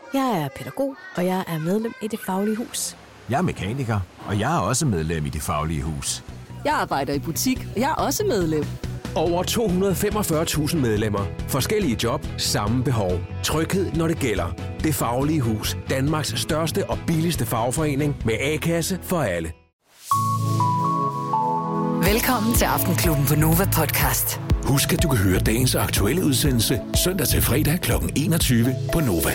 Jeg er pædagog, og jeg er medlem i Det Faglige Hus. Jeg er mekaniker, og jeg er også medlem i Det Faglige Hus. Jeg arbejder i butik, og jeg er også medlem. Over 245.000 medlemmer. Forskellige job, samme behov. Tryghed, når det gælder. Det Faglige Hus. Danmarks største og billigste fagforening med A-kasse for alle. Velkommen til Aftenklubben på Nova Podcast. Husk, at du kan høre dagens aktuelle udsendelse søndag til fredag kl. 21 på Nova.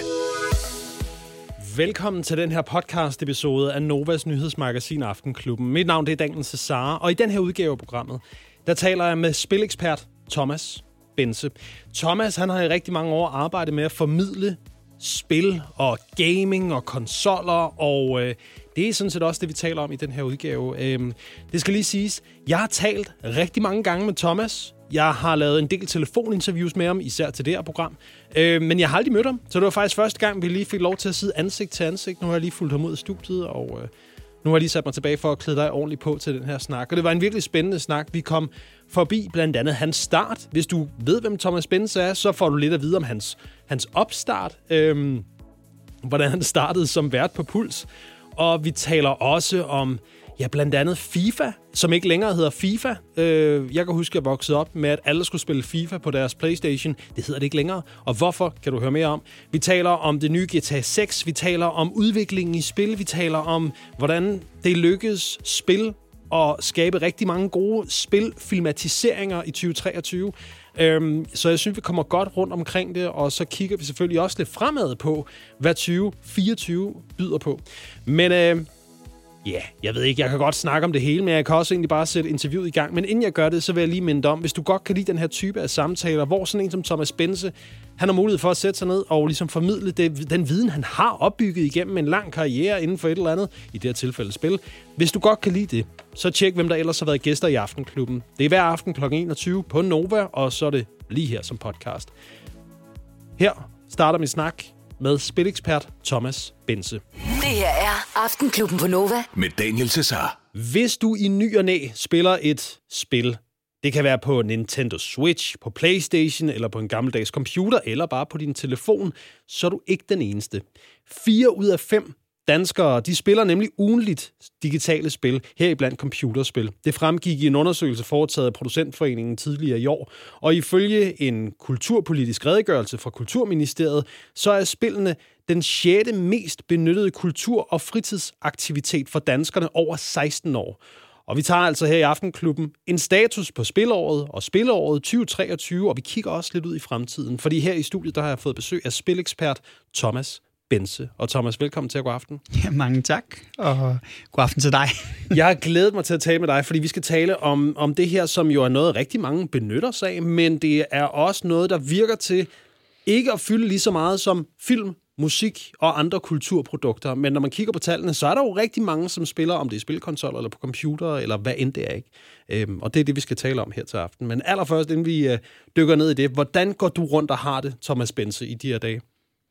Velkommen til den her podcast-episode af Novas nyhedsmagasin Aftenklubben. Mit navn er Daniel Cesar, og i den her udgave af programmet, der taler jeg med spilekspert Thomas Bense. Thomas, han har i rigtig mange år arbejdet med at formidle spil og gaming og konsoller, og det er sådan set også det, vi taler om i den her udgave. Det skal lige siges, jeg har talt rigtig mange gange med Thomas. Jeg har lavet en del telefoninterviews med ham, især til det her program. Men jeg har aldrig mødt ham, så det var faktisk første gang, vi lige fik lov til at sidde ansigt til ansigt. Nu har jeg lige fulgt ham ud af studiet, og nu har jeg lige sat mig tilbage for at klæde dig ordentligt på til den her snak. Og det var en virkelig spændende snak. Vi kom forbi blandt andet hans start. Hvis du ved, hvem Thomas Bense er, så får du lidt at vide om hans opstart. Hvordan han startede som vært på Puls. Og vi taler også om, ja, blandt andet FIFA, som ikke længere hedder FIFA. Jeg kan huske, at jeg voksede op med, at alle skulle spille FIFA på deres PlayStation. Det hedder det ikke længere. Og hvorfor, kan du høre mere om. Vi taler om det nye GTA 6. Vi taler om udviklingen i spil. Vi taler om, hvordan det lykkedes spil at skabe rigtig mange gode spilfilmatiseringer i 2023. Så jeg synes, vi kommer godt rundt omkring det, og så kigger vi selvfølgelig også lidt fremad på, hvad 2024 byder på. Men ja, jeg ved ikke, jeg kan godt snakke om det hele, men jeg kan også egentlig bare sætte interviewet i gang. Men inden jeg gør det, så vil jeg lige minde om, hvis du godt kan lide den her type af samtaler, hvor sådan en som Thomas Bense, han har mulighed for at sætte sig ned og ligesom formidle den viden, han har opbygget igennem en lang karriere inden for et eller andet, i det her tilfælde spil. Hvis du godt kan lide det, så tjek, hvem der ellers har været gæster i Aftenklubben. Det er hver aften kl. 21 på Nova, og så er det lige her som podcast. Her starter min snak med spilekspert Thomas Bense. Det her er Aftenklubben på Nova. Med Daniel Cesar. Hvis du i ny og næ spiller et spil, det kan være på Nintendo Switch, på PlayStation eller på en gammeldags computer, eller bare på din telefon, så er du ikke den eneste. 4 ud af 5 danskere, de spiller nemlig ugentligt digitale spil, heriblandt computerspil. Det fremgik i en undersøgelse foretaget af Producentforeningen tidligere i år, og ifølge en kulturpolitisk redegørelse fra Kulturministeriet, så er spillene den 6. mest benyttede kultur- og fritidsaktivitet for danskerne over 16 år. Og vi tager altså her i Aftenklubben en status på spilåret og spilåret 2023, og vi kigger også lidt ud i fremtiden, fordi her i studiet, der har jeg fået besøg af spilekspert Thomas Bense. Og Thomas, velkommen til at gå aften. Ja, mange tak, og god aften til dig. Jeg har glædet mig til at tale med dig, fordi vi skal tale om det her, som jo er noget, rigtig mange benytter sig af, men det er også noget, der virker til ikke at fylde lige så meget som film, musik og andre kulturprodukter. Men når man kigger på tallene, så er der jo rigtig mange, som spiller, om det er spilkonsoller eller på computer, eller hvad end det er, ikke? Og det er det, vi skal tale om her til aften. Men allerførst, inden vi dykker ned i det, hvordan går du rundt og har det, Thomas Bense, i de her dage?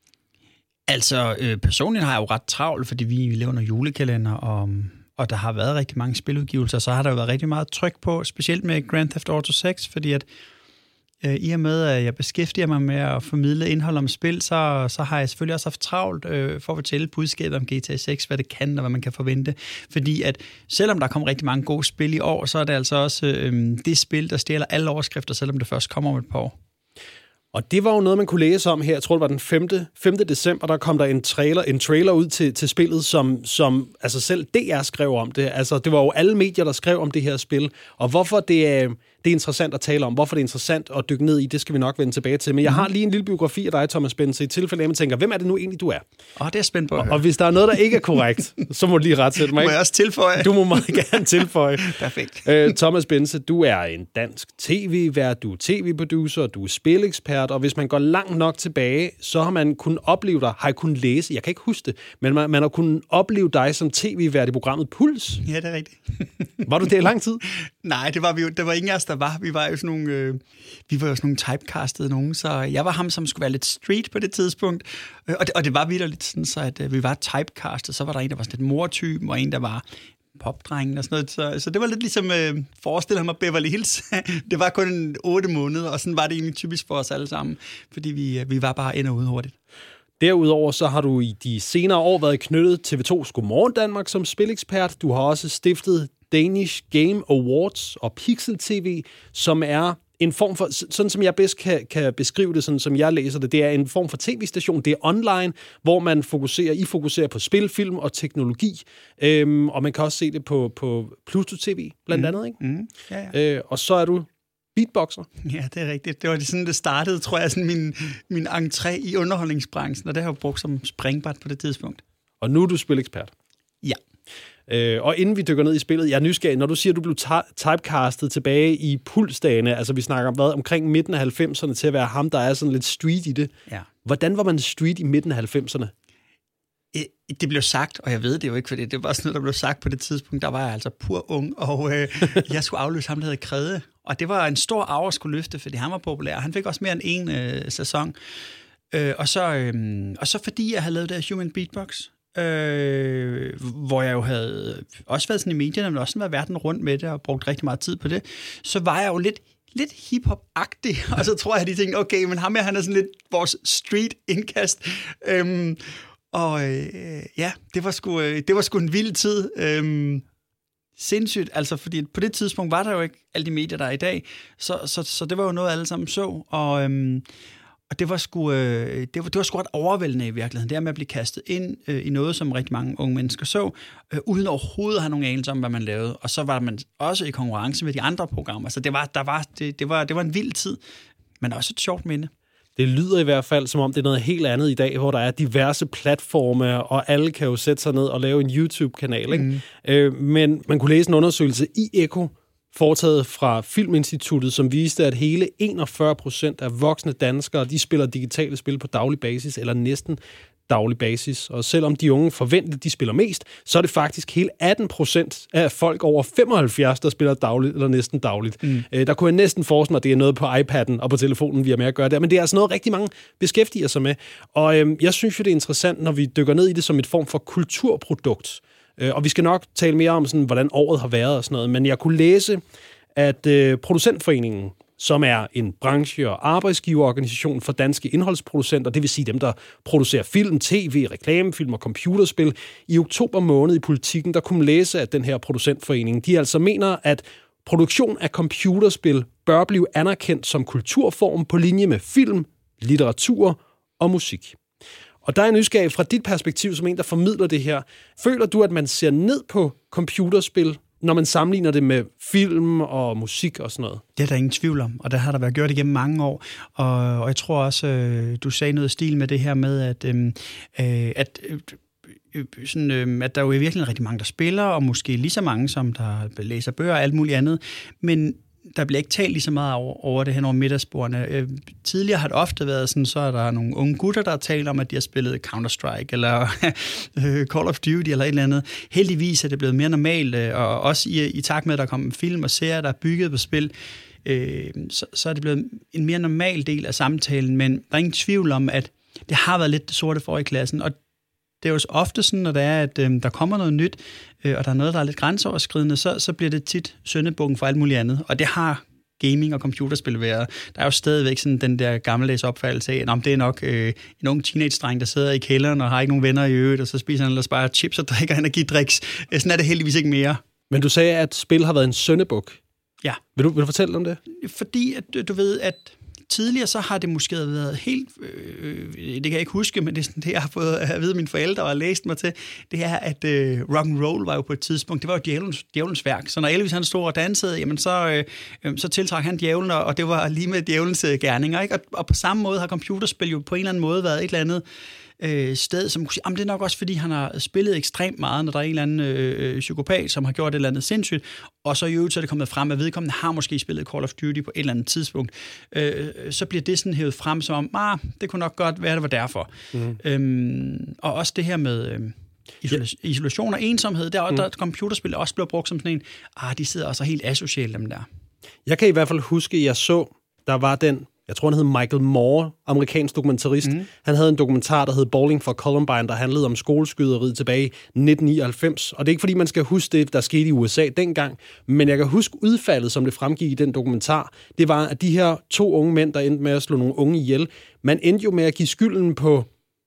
Altså, personligt har jeg jo ret travlt, fordi vi laver nogle julekalender, og der har været rigtig mange spiludgivelser, så har der jo været rigtig meget tryk på, specielt med Grand Theft Auto 6, fordi at i og med, at jeg beskæftiger mig med at formidle indhold om spil, så har jeg selvfølgelig også haft travlt for at fortælle budskabet om GTA 6, hvad det kan og hvad man kan forvente. Fordi at selvom der kommer rigtig mange gode spil i år, så er det altså også det spil, der stjæler alle overskrifter, selvom det først kommer om et par år. Og det var jo noget, man kunne læse om her. Jeg tror, det var den 5. december, der kom der en trailer ud til spillet, som altså selv DR skrev om det. Altså, det var jo alle medier, der skrev om det her spil. Og hvorfor det er interessant at tale om, hvorfor det er interessant at dykke ned i, det skal vi nok vende tilbage til. Men jeg har lige en lille biografi af dig, Thomas Bense, i tilfælde af, at man tænker, hvem er det nu egentlig, du er? Det er spændt på. Og hvis der er noget, der ikke er korrekt, så må du lige retsætte mig. Må jeg også tilføje? Du må meget gerne tilføje. Perfekt. Thomas Bense, du er en dansk tv-vært, du er tv-producer, du er spilekspert, og hvis man går langt nok tilbage, så har man kunnet opleve dig, har jeg kunnet læse, jeg kan ikke huske det, men man har kunnet opleve dig som tv-vært i programmet Puls. Ja, det er rigtigt. Var du det i lang tid? Nej, det var vi jo. Der var ingen af os, der var. Vi var jo sådan nogle typecastede nogen, så jeg var ham, som skulle være lidt street på det tidspunkt. Og det var vitterligt sådan, så at vi var typecastet. Så var der en, der var sådan lidt mortypen, og en, der var popdrengen og sådan noget. Så det var lidt ligesom forestiller mig Beverly Hills. Det var kun 8 måneder, og sådan var det egentlig typisk for os alle sammen, fordi vi var bare ind og ud hurtigt. Derudover så har du i de senere år været knyttet TV2's Godmorgen Danmark som spilekspert. Du har også stiftet Danish Game Awards og Pixel TV, som er en form for, sådan som jeg bedst kan beskrive det, sådan som jeg læser det, det er en form for tv-station. Det er online, hvor man fokuserer på spil, film og teknologi. Og man kan også se det på Pluto TV, blandt andet, ikke? Mm. Ja. Og så er du beatboxer. Ja, det er rigtigt. Det var sådan, det startede, tror jeg, sådan min entré i underholdningsbranchen, og det har jeg brugt som springbræt på det tidspunkt. Og nu er du spilekspert. Ja. Og inden vi dykker ned i spillet, jeg er nysgerrig, når du siger, at du blev typecastet tilbage i pulsdagene, altså vi snakker om omkring midten af 90'erne til at være ham, der er sådan lidt street i det. Ja. Hvordan var man street i midten af 90'erne? Det blev sagt, og jeg ved det jo ikke, fordi det var sådan noget, der blev sagt på det tidspunkt. Der var jeg altså pur ung, og jeg skulle afløse ham, der hed Krede. Og det var en stor arv at skulle løfte, fordi han var populær. Han fik også mere end en sæson. Og så fordi jeg havde lavet det Human Beatbox, hvor jeg jo havde også været sådan i medierne, men også været verden rundt med det og brugt rigtig meget tid på det, så var jeg jo lidt hip-hop-agtig, og så tror jeg, at de tænkte, okay, men ham her, han er sådan lidt vores street-indkast. Ja, det var sgu en vild tid. Sindssygt, altså, fordi på det tidspunkt var der jo ikke alle de medier, der er i dag, så det var jo noget, alle sammen så, og det var sgu ret overvældende i virkeligheden, det her med at blive kastet ind i noget, som rigtig mange unge mennesker så, uden overhovedet at have nogen anelse om, hvad man lavede, og så var man også i konkurrence med de andre programmer, så det var en vild tid, men også et sjovt minde. Det lyder i hvert fald, som om det er noget helt andet i dag, hvor der er diverse platforme, og alle kan jo sætte sig ned og lave en YouTube-kanal. Ikke? Men man kunne læse en undersøgelse i Eko, foretaget fra Filminstituttet, som viste, at hele 41% af voksne danskere, de spiller digitale spil på daglig basis, eller næsten daglig basis. Og selvom de unge forventer, de spiller mest, så er det faktisk hele 18% af folk over 75, der spiller dagligt eller næsten dagligt. Der kunne jeg næsten forestille mig, at det er noget på iPad'en og på telefonen, vi har med at gøre der. Men det er altså noget, rigtig mange beskæftiger sig med. Og jeg synes jo, det er interessant, når vi dykker ned i det som et form for kulturprodukt. Og vi skal nok tale mere om, sådan, hvordan året har været og sådan noget. Men jeg kunne læse, at Producentforeningen, som er en branche- og arbejdsgiverorganisation for danske indholdsproducenter, det vil sige dem, der producerer film, tv, reklamefilm og computerspil. I oktober måned i Politikken, der kunne man læse, at den her Producentforening, de altså mener, at produktion af computerspil bør blive anerkendt som kulturform på linje med film, litteratur og musik. Og der er nysgerrig fra dit perspektiv, som en, der formidler det her. Føler du, at man ser ned på computerspil, når man sammenligner det med film og musik og sådan noget? Det er der ingen tvivl om, og der har der været gjort igennem mange år. Og jeg tror også, du sagde noget stil med det her med, at der jo i virkeligheden rigtig mange, der spiller, og måske lige så mange, som der læser bøger og alt muligt andet. Men der bliver ikke talt lige så meget over det hen over middagsbordene. Tidligere har det ofte været sådan, så er der nogle unge gutter, der taler om, at de har spillet Counter-Strike, eller Call of Duty, eller et eller andet. Heldigvis er det blevet mere normalt, og også i takt med, at der kommer film og serier, der er bygget på spil, så er det blevet en mere normal del af samtalen, men der er ingen tvivl om, at det har været lidt det sorte for i klassen, og det er jo ofte sådan, når det er, at der kommer noget nyt, og der er noget, der er lidt grænseoverskridende, så bliver det tit syndebukken for alt muligt andet. Og det har gaming og computerspil været. Der er jo stadigvæk sådan den der gammeldags opfattelse af, at det er nok en ung teenage-dreng, der sidder i kælderen og har ikke nogen venner i øvrigt, og så spiser han ellers bare chips og drikker energidriks. Sådan er det heldigvis ikke mere. Men du sagde, at spil har været en syndebuk. Ja. Vil du fortælle om det? Fordi at du ved, at tidligere så har det måske været helt, det kan jeg ikke huske, men det er sådan det, jeg har fået at vide mine forældre og læst mig til, det er, at rock and roll var jo på et tidspunkt, det var jo djævelens værk. Så når Elvis han stod og dansede, jamen så tiltrak han djævlen, og det var lige med djævelens gerninger, ikke? Og på samme måde har computerspil jo på en eller anden måde været et eller andet sted, som kunne sige, det er nok også, fordi han har spillet ekstremt meget, når der er en eller anden psykopat, som har gjort et eller andet sindssygt, og så i øvrigt så er det kommet frem, at vedkommende har måske spillet Call of Duty på et eller andet tidspunkt. Så bliver det sådan hævet frem som om, det kunne nok godt være, det var derfor. Og også det her med isolation og ensomhed, der computerspil også bliver brugt som sådan en, de sidder også helt asociale, dem der. Jeg kan i hvert fald huske, at jeg så, der var den, jeg tror, han hed Michael Moore, amerikansk dokumentarist. Han havde en dokumentar, der hed Bowling for Columbine, der handlede om skoleskyderiet tilbage i 1999. Og det er ikke, fordi man skal huske det, der skete i USA dengang, men jeg kan huske udfaldet, som det fremgik i den dokumentar. Det var, at de her 2 unge mænd, der endte med at slå nogle unge ihjel, man endte jo med at give skylden på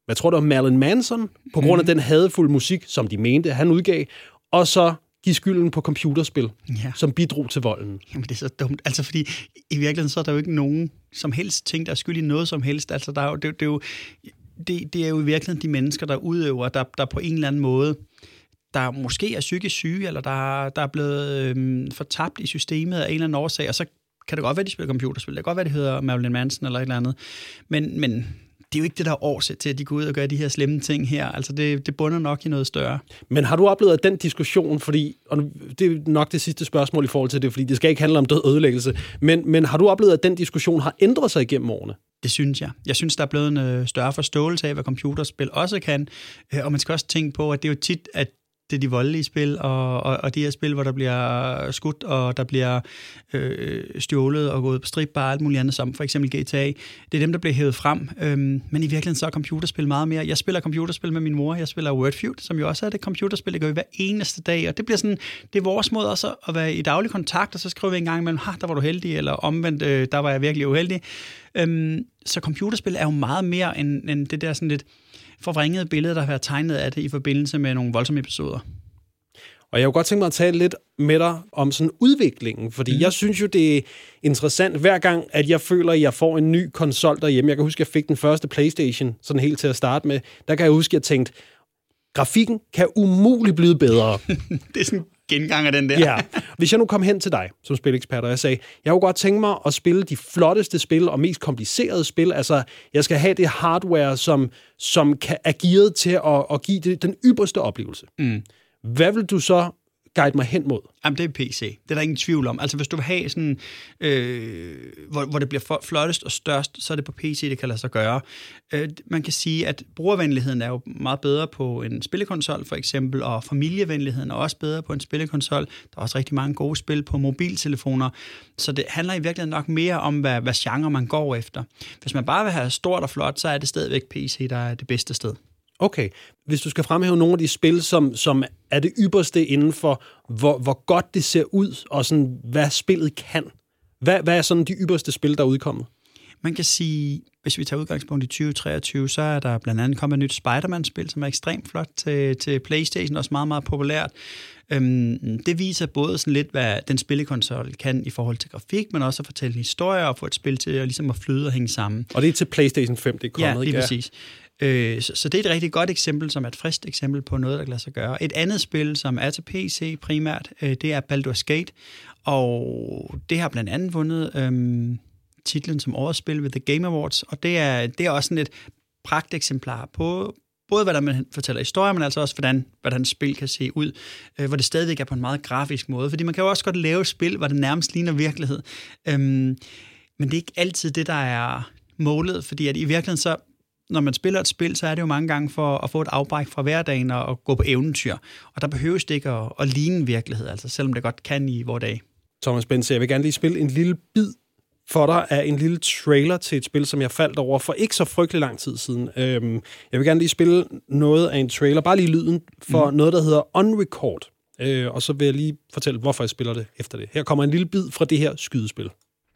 jeg tror det var Marilyn Manson, på grund af den hadefulde musik, som de mente, han udgav, og så give skylden på computerspil, som bidrog til volden. Jamen, det er så dumt. Altså, fordi i virkeligheden, så er der jo ikke nogen som helst ting, der er skyld i noget som helst. Altså, der er jo, det er jo i virkeligheden de mennesker, der udøver, der på en eller anden måde, der måske er psykisk syge, eller der er blevet fortabt i systemet af en eller anden årsag, og så kan det godt være, de spiller computerspil. Det kan godt være, det hedder Marilyn Manson eller et eller andet. Men det er jo ikke det, der er årsag til, at de går ud og gør de her slemme ting her. Altså, det bunder nok i noget større. Men har du oplevet den diskussion, fordi, og det er nok det sidste spørgsmål i forhold til det, fordi det skal ikke handle om død og ødelæggelse, men har du oplevet, at den diskussion har ændret sig igennem årene? Det synes jeg. Jeg synes, der er blevet en større forståelse af, hvad computerspil også kan. Og man skal også tænke på, at det er jo tit, at det er de voldelige spil, og de her spil, hvor der bliver skudt, og der bliver stjålet og gået på strip og alt muligt andet, som for eksempel GTA. Det er dem, der bliver hævet frem. Men i virkeligheden så er computerspil meget mere. Jeg spiller computerspil med min mor. Jeg spiller Wordfeud, som jo også er det computerspil, det gør vi hver eneste dag. Og det bliver sådan, det er vores måde også at være i daglig kontakt, og så skriver vi en gang imellem, der var du heldig, eller omvendt, der var jeg virkelig uheldig. Så computerspil er jo meget mere end det der sådan lidt forvrængede billede, der har været tegnet af det i forbindelse med nogle voldsomme episoder. Og jeg kunne godt tænke mig at tale lidt med dig om sådan udviklingen, fordi jeg synes jo, det er interessant hver gang, at jeg føler, at jeg får en ny konsol derhjemme. Jeg kan huske, at jeg fik den første PlayStation, sådan helt til at starte med. Der kan jeg huske, at jeg tænkte, grafikken kan umuligt blive bedre. Det er sådan gengang af den der. Ja. Hvis jeg nu kom hen til dig som spilekspert, og jeg sagde, jeg kunne godt tænke mig at spille de flotteste spil og mest komplicerede spil. Altså, jeg skal have det hardware, som er gearet til at give det den ypperste oplevelse. Hvad vil du så guide mig hen mod? Jamen, det er PC. Det er der ingen tvivl om. Altså, hvis du vil have sådan, hvor det bliver flottest og størst, så er det på PC, det kan lade sig gøre. Man kan sige, at brugervenligheden er jo meget bedre på en spillekonsol, for eksempel, og familievenligheden er også bedre på en spillekonsol. Der er også rigtig mange gode spil på mobiltelefoner. Så det handler i virkeligheden nok mere om, hvad genre man går efter. Hvis man bare vil have stort og flot, så er det stadigvæk PC, der er det bedste sted. Okay. Hvis du skal fremhæve nogle af de spil, som er det ypperste inden for, hvor godt det ser ud, og sådan, hvad spillet kan. Hvad er sådan de ypperste spil, der er udkommet? Man kan sige, hvis vi tager udgangspunkt i 2023, så er der blandt andet kommet et nyt Spider-Man-spil, som er ekstremt flot til PlayStation, også meget, meget populært. Det viser både sådan lidt, hvad den spillekonsol kan i forhold til grafik, men også at fortælle historier og få et spil til at, ligesom at flyde og hænge sammen. Og det er til PlayStation 5, det er kommet, ikke? Ja, lige præcis. Så det er et rigtig godt eksempel, som er et frist eksempel på noget, der kan lade sig gøre. Et andet spil, som er til PC primært, det er Baldur's Gate, og det har blandt andet vundet titlen som årets spil ved The Game Awards, og det er også sådan et pragteksemplar på både hvad der man fortæller historier, men altså også hvordan spil kan se ud, hvor det stadigvæk er på en meget grafisk måde, fordi man kan jo også godt lave et spil, hvor det nærmest ligner virkelighed. Men det er ikke altid det, der er målet, fordi at i virkeligheden så når man spiller et spil, så er det jo mange gange for at få et afbræk fra hverdagen og gå på eventyr. Og der behøves det ikke at ligne virkelighed, altså selvom det godt kan i vores dag. Thomas Bense, jeg vil gerne lige spille en lille bid for dig af en lille trailer til et spil, som jeg faldt over for ikke så frygtelig lang tid siden. Jeg vil gerne lige spille noget af en trailer, bare lige lyden, for noget, der hedder Unrecord. Og så vil jeg lige fortælle, hvorfor jeg spiller det efter det. Her kommer en lille bid fra det her skydespil.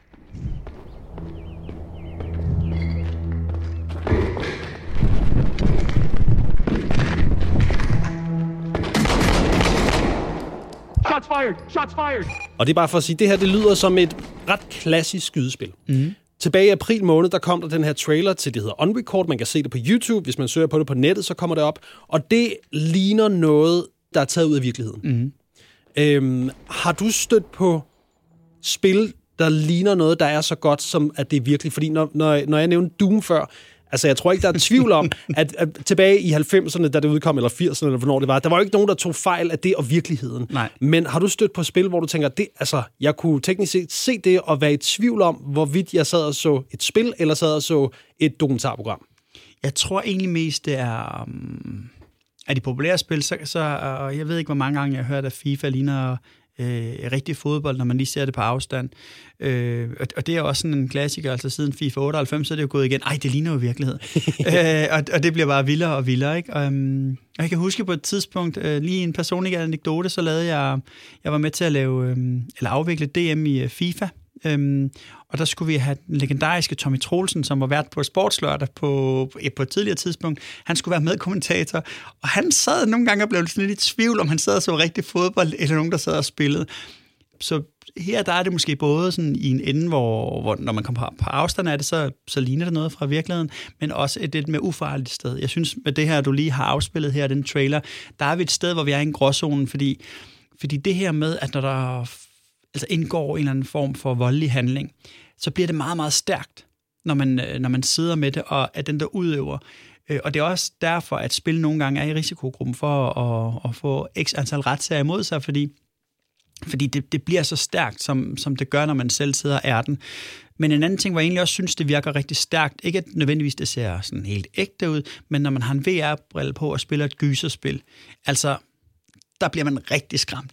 Shots fired! Shots fired! Og det er bare for at sige, det her det lyder som et ret klassisk skydespil. Tilbage i april måned, der kom der den her trailer til, det hedder Unrecord. Man kan se det på YouTube. Hvis man søger på det på nettet, så kommer det op. Og det ligner noget, der er taget ud af virkeligheden. Har du stødt på spil, der ligner noget, der er så godt, som at det er virkelig? Fordi når jeg nævnte Doom før, altså, jeg tror ikke, der er tvivl om, at tilbage i 90'erne, da det udkom, eller 80'erne, eller hvornår det var, der var jo ikke nogen, der tog fejl af det og virkeligheden. Nej. Men har du stødt på spil, hvor du tænker, jeg kunne teknisk set se det og være i tvivl om, hvorvidt jeg sad og så et spil, eller sad og så et dokumentarprogram? Jeg tror egentlig mest, det er de populære spil, så jeg ved ikke, hvor mange gange jeg har hørt, at FIFA ligner rigtig fodbold, når man lige ser det på afstand. Og det er også sådan en klassiker, altså siden FIFA 98, så er det jo gået igen. Ej, det ligner jo virkelighed. Og det bliver bare vildere og vildere, ikke? Og jeg kan huske på et tidspunkt, lige en personlig anekdote, så lavede jeg var med til at lave, eller afvikle DM i FIFA, Og der skulle vi have den legendariske Tommy Troelsen, som var vært på Sportslørdag på et tidligere tidspunkt. Han skulle være medkommentator, og han sad nogle gange og blev lidt i tvivl, om han sad og så rigtig fodbold, eller nogen, der sad og spillede. Så her der er det måske både sådan i en ende, hvor når man kommer på afstand af det, så ligner det noget fra virkeligheden, men også et lidt mere ufarligt sted. Jeg synes, med det her, du lige har afspillet her, den trailer, der er vi et sted, hvor vi er i en gråzone, fordi det her med, at når der indgår en eller anden form for voldelig handling, så bliver det meget, meget stærkt, når man sidder med det, og er den, der udøver. Og det er også derfor, at spil nogle gange er i risikogruppen for at få x antal retssager imod sig, fordi det bliver så stærkt, som det gør, når man selv sidder og er den. Men en anden ting, hvor jeg egentlig også synes, det virker rigtig stærkt, ikke at nødvendigvis det ser sådan helt ægte ud, men når man har en VR-brille på og spiller et gyserspil, altså der bliver man rigtig skræmt.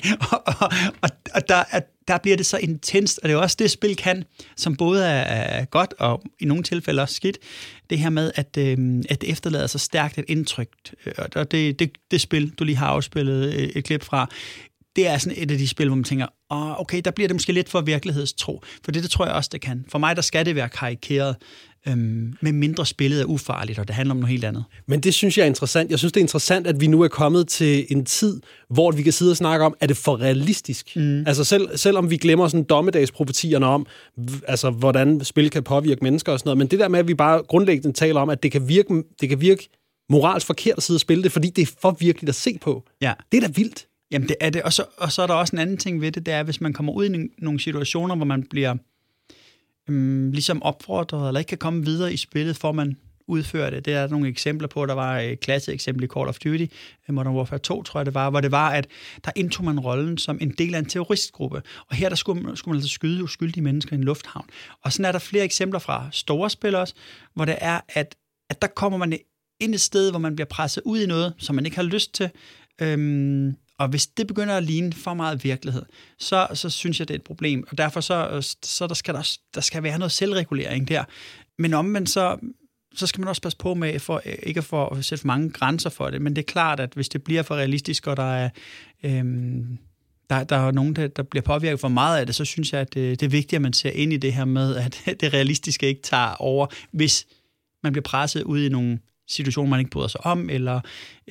og der bliver det så intenst, og det er også det, spil kan, som både er godt og i nogle tilfælde også skidt. Det her med, at det efterlader så stærkt et indtryk. Og det spil, du lige har afspillet et klip fra, det er sådan et af de spil, hvor man tænker, okay, der bliver det måske lidt for virkelighedstro. For det tror jeg også, det kan. For mig, der skal det være karikeret, med mindre spillet er ufarligt, og det handler om noget helt andet. Men det synes jeg er interessant. Jeg synes, det er interessant, at vi nu er kommet til en tid, hvor vi kan sidde og snakke om, er det for realistisk? Altså selvom vi glemmer sådan dommedagsprofetierne om, altså hvordan spil kan påvirke mennesker og sådan noget, men det der med, at vi bare grundlæggende taler om, at det kan virke moralsk forkert at sidde og spille det, fordi det er for virkeligt at se på. Ja. Det er da vildt. Jamen det er det, og så er der også en anden ting ved det, det er, hvis man kommer ud i nogle situationer, hvor man bliver ligesom opfordret, eller ikke kan komme videre i spillet, for man udfører det. Det er nogle eksempler på, der var et klasseeksempel i Call of Duty, Modern Warfare 2, tror jeg det var, hvor det var, at der indtog man rollen som en del af en terroristgruppe, og her der skulle man altså skyde uskyldige mennesker i en lufthavn. Og sådan er der flere eksempler fra store spil også, hvor det er, at der kommer man ind et sted, hvor man bliver presset ud i noget, som man ikke har lyst til, og hvis det begynder at ligne for meget virkelighed, så synes jeg, det er et problem. Og derfor så der skal være noget selvregulering der. Men omvendt så skal man også passe på med, ikke for at sætte for mange grænser for det. Men det er klart, at hvis det bliver for realistisk, og der er nogen, der bliver påvirket for meget af det, så synes jeg, at det er vigtigt, at man ser ind i det her med, at det realistiske ikke tager over, hvis man bliver presset ud i nogle situation, man ikke bryder sig om, eller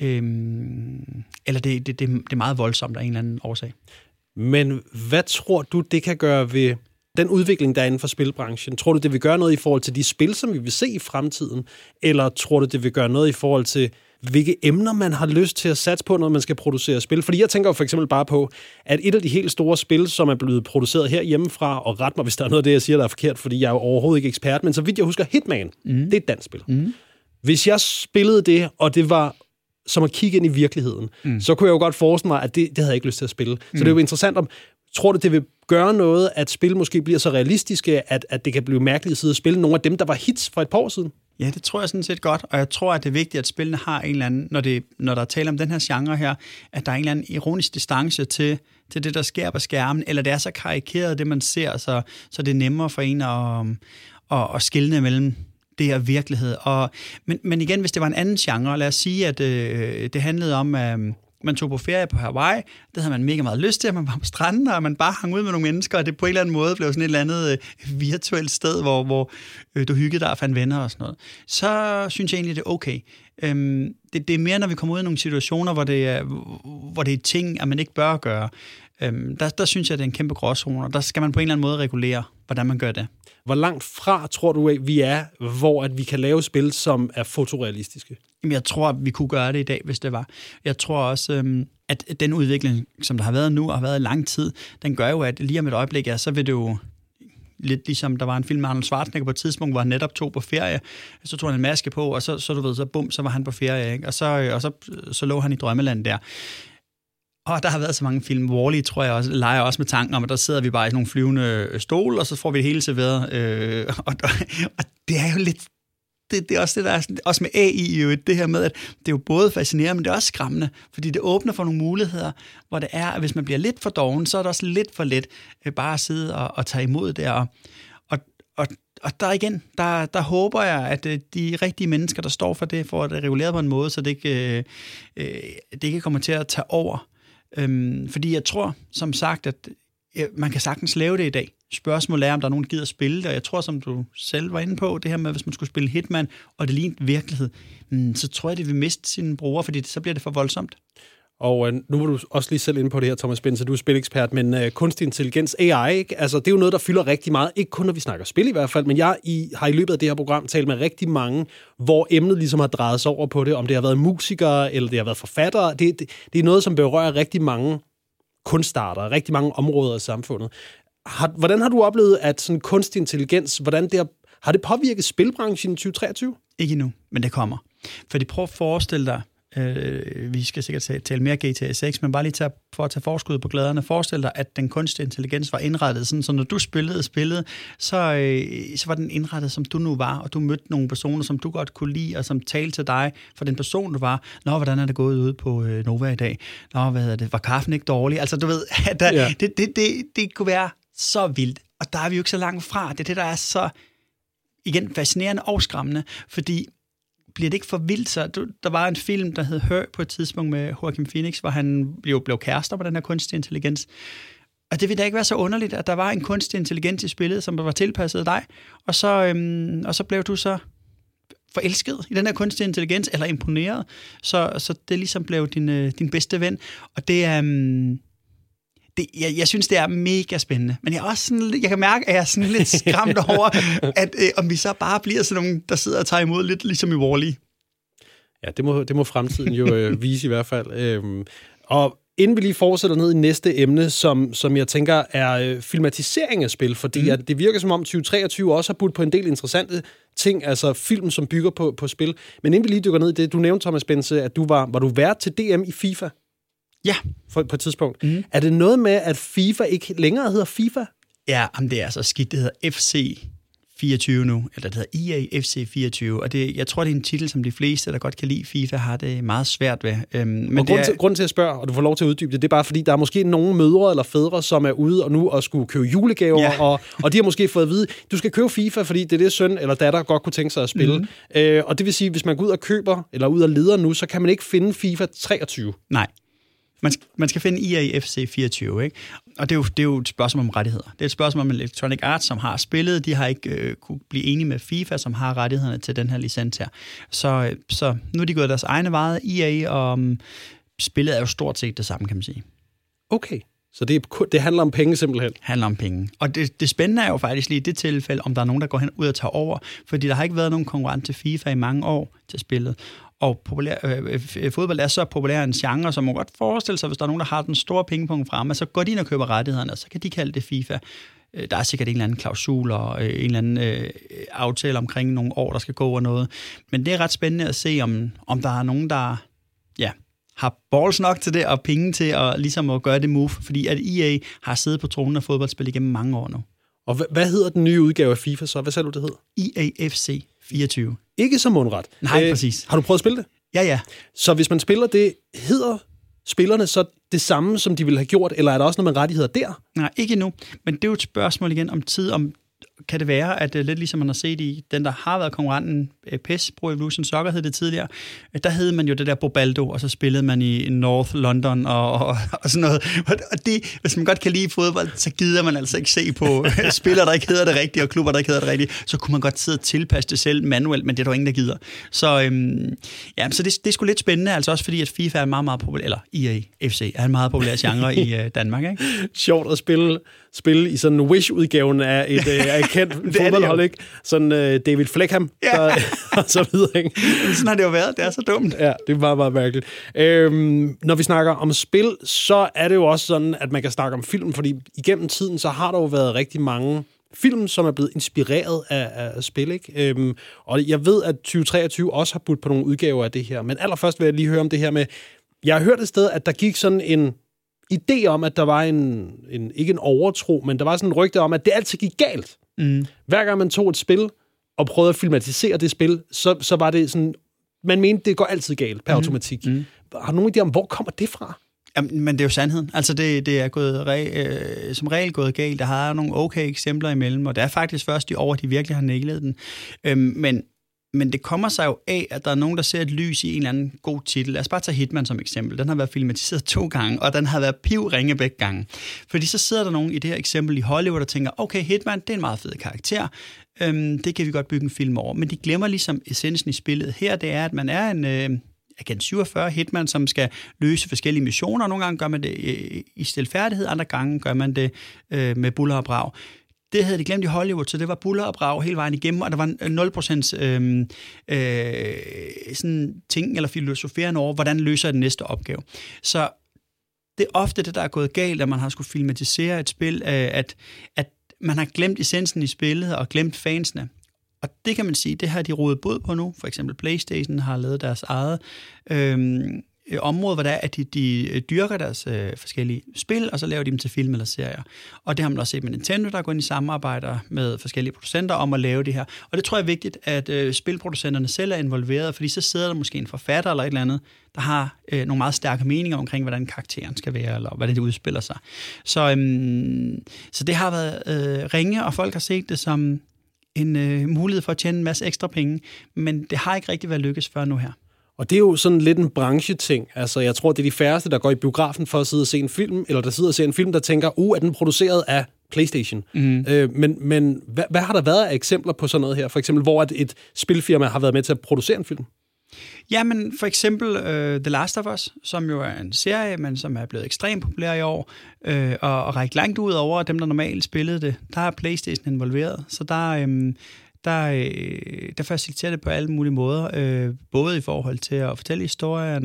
det er meget voldsomt af en eller anden årsag. Men hvad tror du, det kan gøre ved den udvikling, der er inden for spilbranchen? Tror du, det vil gøre noget i forhold til de spil, som vi vil se i fremtiden? Eller tror du, det vil gøre noget i forhold til, hvilke emner man har lyst til at satse på, når man skal producere spil? Fordi jeg tænker jo for eksempel bare på, at et af de helt store spil, som er blevet produceret her hjemmefra, og ret mig, hvis der er noget af det, jeg siger, der er forkert, fordi jeg er jo overhovedet ikke ekspert, men så vidt jeg husker, Hitman, det er et dansk spil. Hvis jeg spillede det, og det var som at kigge ind i virkeligheden, så kunne jeg jo godt forestille mig, at det havde jeg ikke lyst til at spille. Så det er jo interessant om, tror du, det vil gøre noget, at spil måske bliver så realistiske, at det kan blive mærkeligt at sidde og spille nogle af dem, der var hits for et par år siden? Ja, det tror jeg sådan set godt, og jeg tror, at det er vigtigt, at spillene har en eller anden, når der er tale om den her genre her, at der er en eller anden ironisk distance til det, der sker på skærmen, eller det er så karikeret, det man ser, så det er nemmere for en at skelne mellem det er virkelighed. Men igen, hvis det var en anden genre, lad os sige, at det handlede om, at man tog på ferie på Hawaii, det havde man mega meget lyst til, at man var på stranden, og man bare hang ud med nogle mennesker, og det på en eller anden måde blev sådan et eller andet virtuelt sted, hvor du hyggede dig og fandt venner og sådan noget. Så synes jeg egentlig, det er okay. Det er mere, når vi kommer ud i nogle situationer, hvor det er ting, at man ikke bør gøre. Der synes jeg, det er en kæmpe gråzone, og der skal man på en eller anden måde regulere, hvordan man gør det. Hvor langt fra tror du, vi er, hvor at vi kan lave spil, som er fotorealistiske? Jamen, jeg tror, at vi kunne gøre det i dag, hvis det var. Jeg tror også, at den udvikling, som der har været nu og har været i lang tid, den gør jo, at lige om et øjeblik, så vil det jo lidt ligesom, der var en film med Arnold Schwarzenegger på et tidspunkt, hvor han netop tog på ferie, så tog han en maske på, og så du ved, så var han på ferie, ikke? Og så lå han i drømmeland der. Og der har været så mange film. Wall-E, tror jeg også, leger også med tanken om, at der sidder vi bare i sådan nogle flyvende stole, og så får vi det hele serveret. Og det er jo lidt... Det er også det, der er også med AI, det her med, at det er jo både fascinerende, men det er også skræmmende, fordi det åbner for nogle muligheder, hvor det er, at hvis man bliver lidt for doven, så er det også lidt for let bare at sidde og tage imod det. Og der igen, der håber jeg, at de rigtige mennesker, der står for det, får det reguleret på en måde, så det ikke kommer til at tage over. Fordi jeg tror, som sagt, at man kan sagtens lave det i dag. Spørgsmålet er, om der er nogen, der gider spille det, og jeg tror, som du selv var inde på, det her med, hvis man skulle spille Hitman, og det lignede virkelighed, så tror jeg, det vil miste sine brugere, fordi så bliver det for voldsomt. Og nu var du også lige selv inde på det her, Thomas Bense, du er spilekspert, men kunstig intelligens, AI, ikke? Altså, det er jo noget, der fylder rigtig meget, ikke kun når vi snakker spil i hvert fald, men jeg har i løbet af det her program talt med rigtig mange, hvor emnet ligesom har drejet sig over på det, om det har været musikere, eller det har været forfattere. Det er noget, som berører rigtig mange kunstarter, rigtig mange områder i samfundet. Hvordan har du oplevet, at sådan kunstig intelligens, har det påvirket spilbranchen i 2023? Ikke endnu, men det kommer. Fordi prøv at forestille dig, vi skal sikkert tale mere GTA 6, men bare lige for at tage forskud på glæderne. Forestil dig, at den kunstige intelligens var indrettet sådan, så når du spillede, så var den indrettet, som du nu var, og du mødte nogle personer, som du godt kunne lide, og som talte til dig for den person, du var. Nå, hvordan er det gået ude på Nova i dag? Nå, var kaffen ikke dårlig? Altså, du ved, det kunne være så vildt, og der er vi jo ikke så langt fra. Det er det, der er så, igen, fascinerende og skræmmende, fordi bliver det ikke for vildt, så der var en film, der hed Her på et tidspunkt med Joaquin Phoenix, hvor han blev kærester med den her kunstig intelligens. Og det ville da ikke være så underligt, at der var en kunstig intelligens i spillet, som var tilpasset dig, og så blev du så forelsket i den her kunstig intelligens, eller imponeret, så det ligesom blev din bedste ven. Og det er... Jeg synes, det er mega spændende, men jeg kan mærke, at jeg er sådan lidt skræmt over, at om vi så bare bliver sådan nogle, der sidder og tager imod lidt ligesom i Wall-E. Ja, det må fremtiden jo vise i hvert fald. Og inden vi lige fortsætter ned i næste emne, som jeg tænker er filmatisering af spil, fordi at det virker som om 2023 også har budt på en del interessante ting, altså film, som bygger på spil. Men inden vi lige dykker ned i det, du nævnte, Thomas Bense, at var du vært til DM i FIFA? Ja. På et tidspunkt. Er det noget med, at FIFA ikke længere hedder FIFA? Ja, det er så skidt. Det hedder FC 24 nu, eller det hedder EA FC 24, og jeg tror, det er en titel, som de fleste, der godt kan lide FIFA, har det meget svært ved. Men grunden til at spørge, og du får lov til at uddybe det er bare, fordi der er måske nogle mødre eller fædre, som er ude og nu og skulle købe julegaver, og de har måske fået at vide, du skal købe FIFA, fordi det er det søn eller datter godt kunne tænke sig at spille. Og det vil sige, hvis man går ud og køber, eller ud og leder nu, så kan man ikke finde FIFA 23. Nej. Man skal finde EA FC 24, ikke? Og det er jo et spørgsmål om rettigheder. Det er et spørgsmål om Electronic Arts, som har spillet. De har ikke kunne blive enige med FIFA, som har rettighederne til den her licens her. Så nu er de gået deres egne veje, EA, og spillet er jo stort set det samme, kan man sige. Okay, så det handler om penge simpelthen? Handler om penge. Og det spændende er jo faktisk lige i det tilfælde, om der er nogen, der går hen ud og tager over, fordi der har ikke været nogen konkurrent til FIFA i mange år til spillet. Og fodbold er så populær en genre, som man godt forestille sig, hvis der er nogen, der har den store pengepunkt fremme, så går de ind og køber rettighederne, så kan de kalde det FIFA. Der er sikkert en eller anden klausul og en eller anden aftale omkring nogle år, der skal gå over noget. Men det er ret spændende at se, om der er nogen, der har balls nok til det og penge til at gøre det move, fordi at EA har siddet på tronen af fodboldspil igennem mange år nu. Og hvad hedder den nye udgave af FIFA så? Hvad sagde du, det hed? EA FC 24. Ikke som mundret. Nej, præcis. Har du prøvet at spille det? Ja. Så hvis man spiller det, hedder spillerne så det samme, som de ville have gjort, eller er der også noget med rettigheder der? Nej, ikke endnu. Men det er jo et spørgsmål igen om tid, kan det være, at lidt ligesom man har set i den, der har været konkurrenten, PES, Pro Evolution Soccer hed det tidligere, der hed man jo det der Bobaldo, og så spillede man i North London og sådan noget. Og det, hvis man godt kan lide fodbold, så gider man altså ikke se på spillere, der ikke hedder det rigtige, og klubber, der ikke hedder det rigtige. Så kunne man godt sidde og tilpasse det selv manuelt, men det er der jo ingen, der gider. Så det er sgu lidt spændende, altså også fordi, at FIFA er en meget, meget populær, eller EA FC er en meget populær genre i Danmark, ikke? Sjovt at spille i sådan en Wish-udgaven af et kendt fodboldhold, ikke? Sådan David Fleckham, og så videre, ikke? Sådan har det jo været, det er så dumt. Ja, det er meget, meget mærkeligt. Når vi snakker om spil, så er det jo også sådan, at man kan snakke om film, fordi igennem tiden, så har der jo været rigtig mange film, som er blevet inspireret af spil, ikke? Og jeg ved, at 2023 også har budt på nogle udgaver af det her, men allerførst vil jeg lige høre om det her med, jeg har hørt et sted, at der gik sådan en idé om, at der var ikke en overtro, men der var sådan en rygte om, at det altid gik galt. Hver gang man tog et spil og prøvede at filmatisere det spil, så var det sådan, man mente, det går altid galt per automatik. Har du nogen idé om, hvor kommer det fra? Jamen, men det er jo sandheden. Altså, det er gået som regel gået galt. Der har nogle okay eksempler imellem, og det er faktisk først i år, de virkelig har næglet den. Men Men det kommer sig jo af, at der er nogen, der ser et lys i en eller anden god titel. Lad os bare tage Hitman som eksempel. Den har været filmatiseret 2 gange, og den har været pivringe begge gange. Fordi så sidder der nogen i det her eksempel i Hollywood, der tænker, okay, Hitman, det er en meget fed karakter. Det kan vi godt bygge en film over. Men de glemmer ligesom essensen i spillet. Her det er, at man er en Agent 47 Hitman, som skal løse forskellige missioner. Nogle gange gør man det i stilfærdighed, andre gange gør man det med buller og brag. Det havde de glemt i Hollywood, så det var buller og brag hele vejen igennem, og der var 0% sådan ting eller filosoferende over, hvordan løser den næste opgave. Så det er ofte det, der er gået galt, at man har skulle filmatisere et spil, at man har glemt essensen i spillet og glemt fansene. Og det kan man sige, det har de rodet bod på nu. For eksempel PlayStation har lavet deres eget område, hvor der er, at de dyrker deres forskellige spil, og så laver de dem til film eller serier. Og det har man også set med Nintendo, der går ind i samarbejder med forskellige producenter om at lave det her. Og det tror jeg er vigtigt, at spilproducenterne selv er involveret, fordi så sidder der måske en forfatter eller et eller andet, der har nogle meget stærke meninger omkring, hvordan karakteren skal være, eller hvordan det udspiller sig. Så det har været ringe, og folk har set det som en mulighed for at tjene en masse ekstra penge, men det har ikke rigtig været lykkes før nu her. Og det er jo sådan lidt en brancheting. Altså, jeg tror, det er de færreste, der går i biografen for at sidde og se en film, eller der sidder og ser en film, der tænker, er den produceret af PlayStation? Men hvad har der været af eksempler på sådan noget her? For eksempel, hvor et spilfirma har været med til at producere en film? Jamen, for eksempel The Last of Us, som jo er en serie, men som er blevet ekstremt populær i år, og rækker langt ud over dem, der normalt spillede det. Der er PlayStation involveret, så der faciliterer det på alle mulige måder, både i forhold til at fortælle historien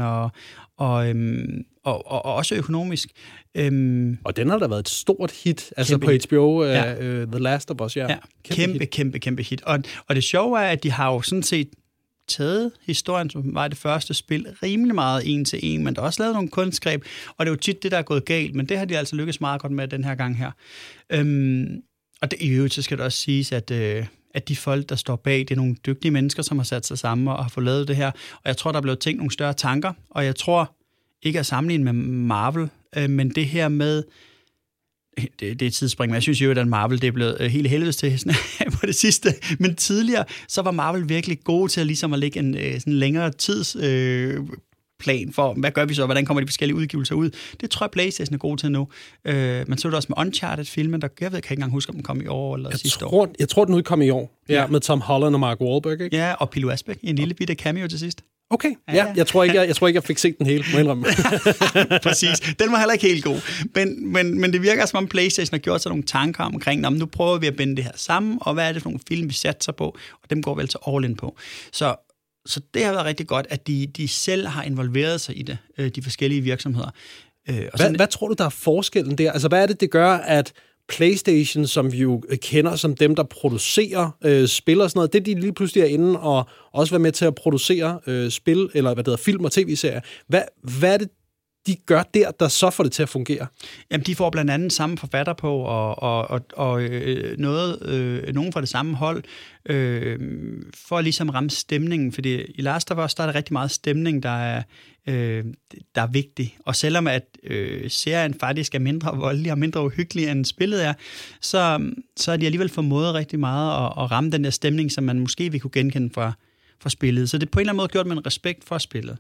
og også økonomisk. Og den har da været et stort hit, altså på HBO, The Last of Us, ja. Kæmpe hit. Og det sjove er, at de har jo sådan set taget historien, som var det første spil, rimelig meget 1-til-1, men der er også lavet nogle kunstgreb, og det er jo tit det, der er gået galt, men det har de altså lykkes meget godt med den her gang her. Og det, i øvrigt, så skal det også siges, at de folk, der står bag, det er nogle dygtige mennesker, som har sat sig sammen og har fået lavet det her, og jeg tror, der er blevet tænkt nogle større tanker, og jeg tror ikke at sammenligne med Marvel, men det her med det er et tidsspring, men jeg synes jo, at Marvel det er blevet helt helvedes til på det sidste. Men tidligere, så var Marvel virkelig god til ligesom at lægge en sådan længere tidsplan for, hvad gør vi så, hvordan kommer de forskellige udgivelser ud. Det tror jeg, PlayStation er god til nu. Man så det også med Uncharted-filmen, der jeg kan ikke engang huske, om den kom i år eller sidste år. Jeg tror, den udkom i år, med Tom Holland og Mark Wahlberg, ikke? Ja, og Pilo Asbæk i en lille bitte cameo til sidst. Okay, ja. Jeg tror ikke, jeg fik set den hele, må indrømme. Præcis. Den var heller ikke helt god. Men det virker, som om PlayStation har gjort sig nogle tanker omkring, nu prøver vi at binde det her sammen, og hvad er det for nogle film, vi satser på, og dem går vel til all in på. Så det har været rigtig godt, at de selv har involveret sig i det, de forskellige virksomheder. Hvad tror du, der er forskellen der? Altså, hvad er det gør, at PlayStation, som vi jo kender som dem, der producerer spil og sådan noget, det de lige pludselig er inde og også være med til at producere spil, eller hvad det hedder, film og tv-serier. Hvad er det, de gør der så får det til at fungere? Jamen, de får blandt andet samme forfatter på, og nogen fra det samme hold, for at ligesom ramme stemningen, fordi i Last of Us, der er der rigtig meget stemning, der er vigtig. Og selvom at serien faktisk er mindre voldelig og mindre uhyggelig, end spillet er, så er de alligevel formået rigtig meget at ramme den der stemning, som man måske vil kunne genkende fra spillet. Så det er på en eller anden måde gjort med en respekt for spillet.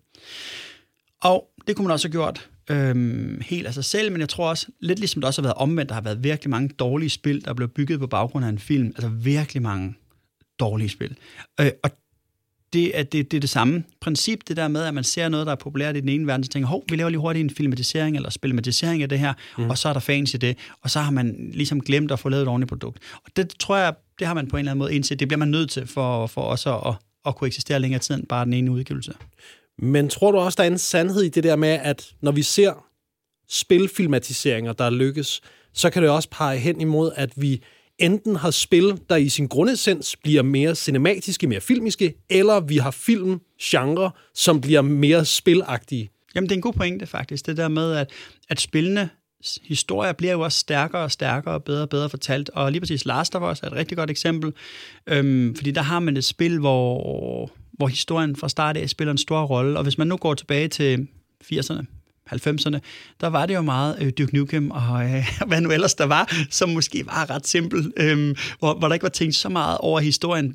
Og det kunne man også have gjort helt af sig selv, men jeg tror også, lidt ligesom det også har været omvendt, der har været virkelig mange dårlige spil, der er blevet bygget på baggrund af en film. Altså virkelig mange dårlige spil. Og det er det samme princip, det der med, at man ser noget, der er populært i den ene verden, så tænker, vi laver lige hurtigt en filmatisering eller spilmatisering af det her, og så er der fans i det, og så har man ligesom glemt at få lavet et ordentligt produkt. Og det tror jeg, det har man på en eller anden måde indset. Det bliver man nødt til for også at kunne eksistere længere tid end bare den ene udgivelse. Men tror du også, der er en sandhed i det der med, at når vi ser spilfilmatiseringer, der lykkes, så kan det også pege hen imod, at vi enten har spil, der i sin grundessens bliver mere cinematiske, mere filmiske, eller vi har filmgenre, som bliver mere spilagtige. Jamen, det er en god pointe faktisk. Det der med, at spillene historier bliver jo også stærkere og stærkere og bedre fortalt. Og lige præcis Last of Us er et rigtig godt eksempel. Fordi der har man et spil, hvor historien fra start af spiller en stor rolle. Og hvis man nu går tilbage til 80'erne, 90'erne, der var det jo meget Duke Nukem og hvad nu ellers der var, som måske var ret simpel, hvor der ikke var tænkt så meget over historien bag.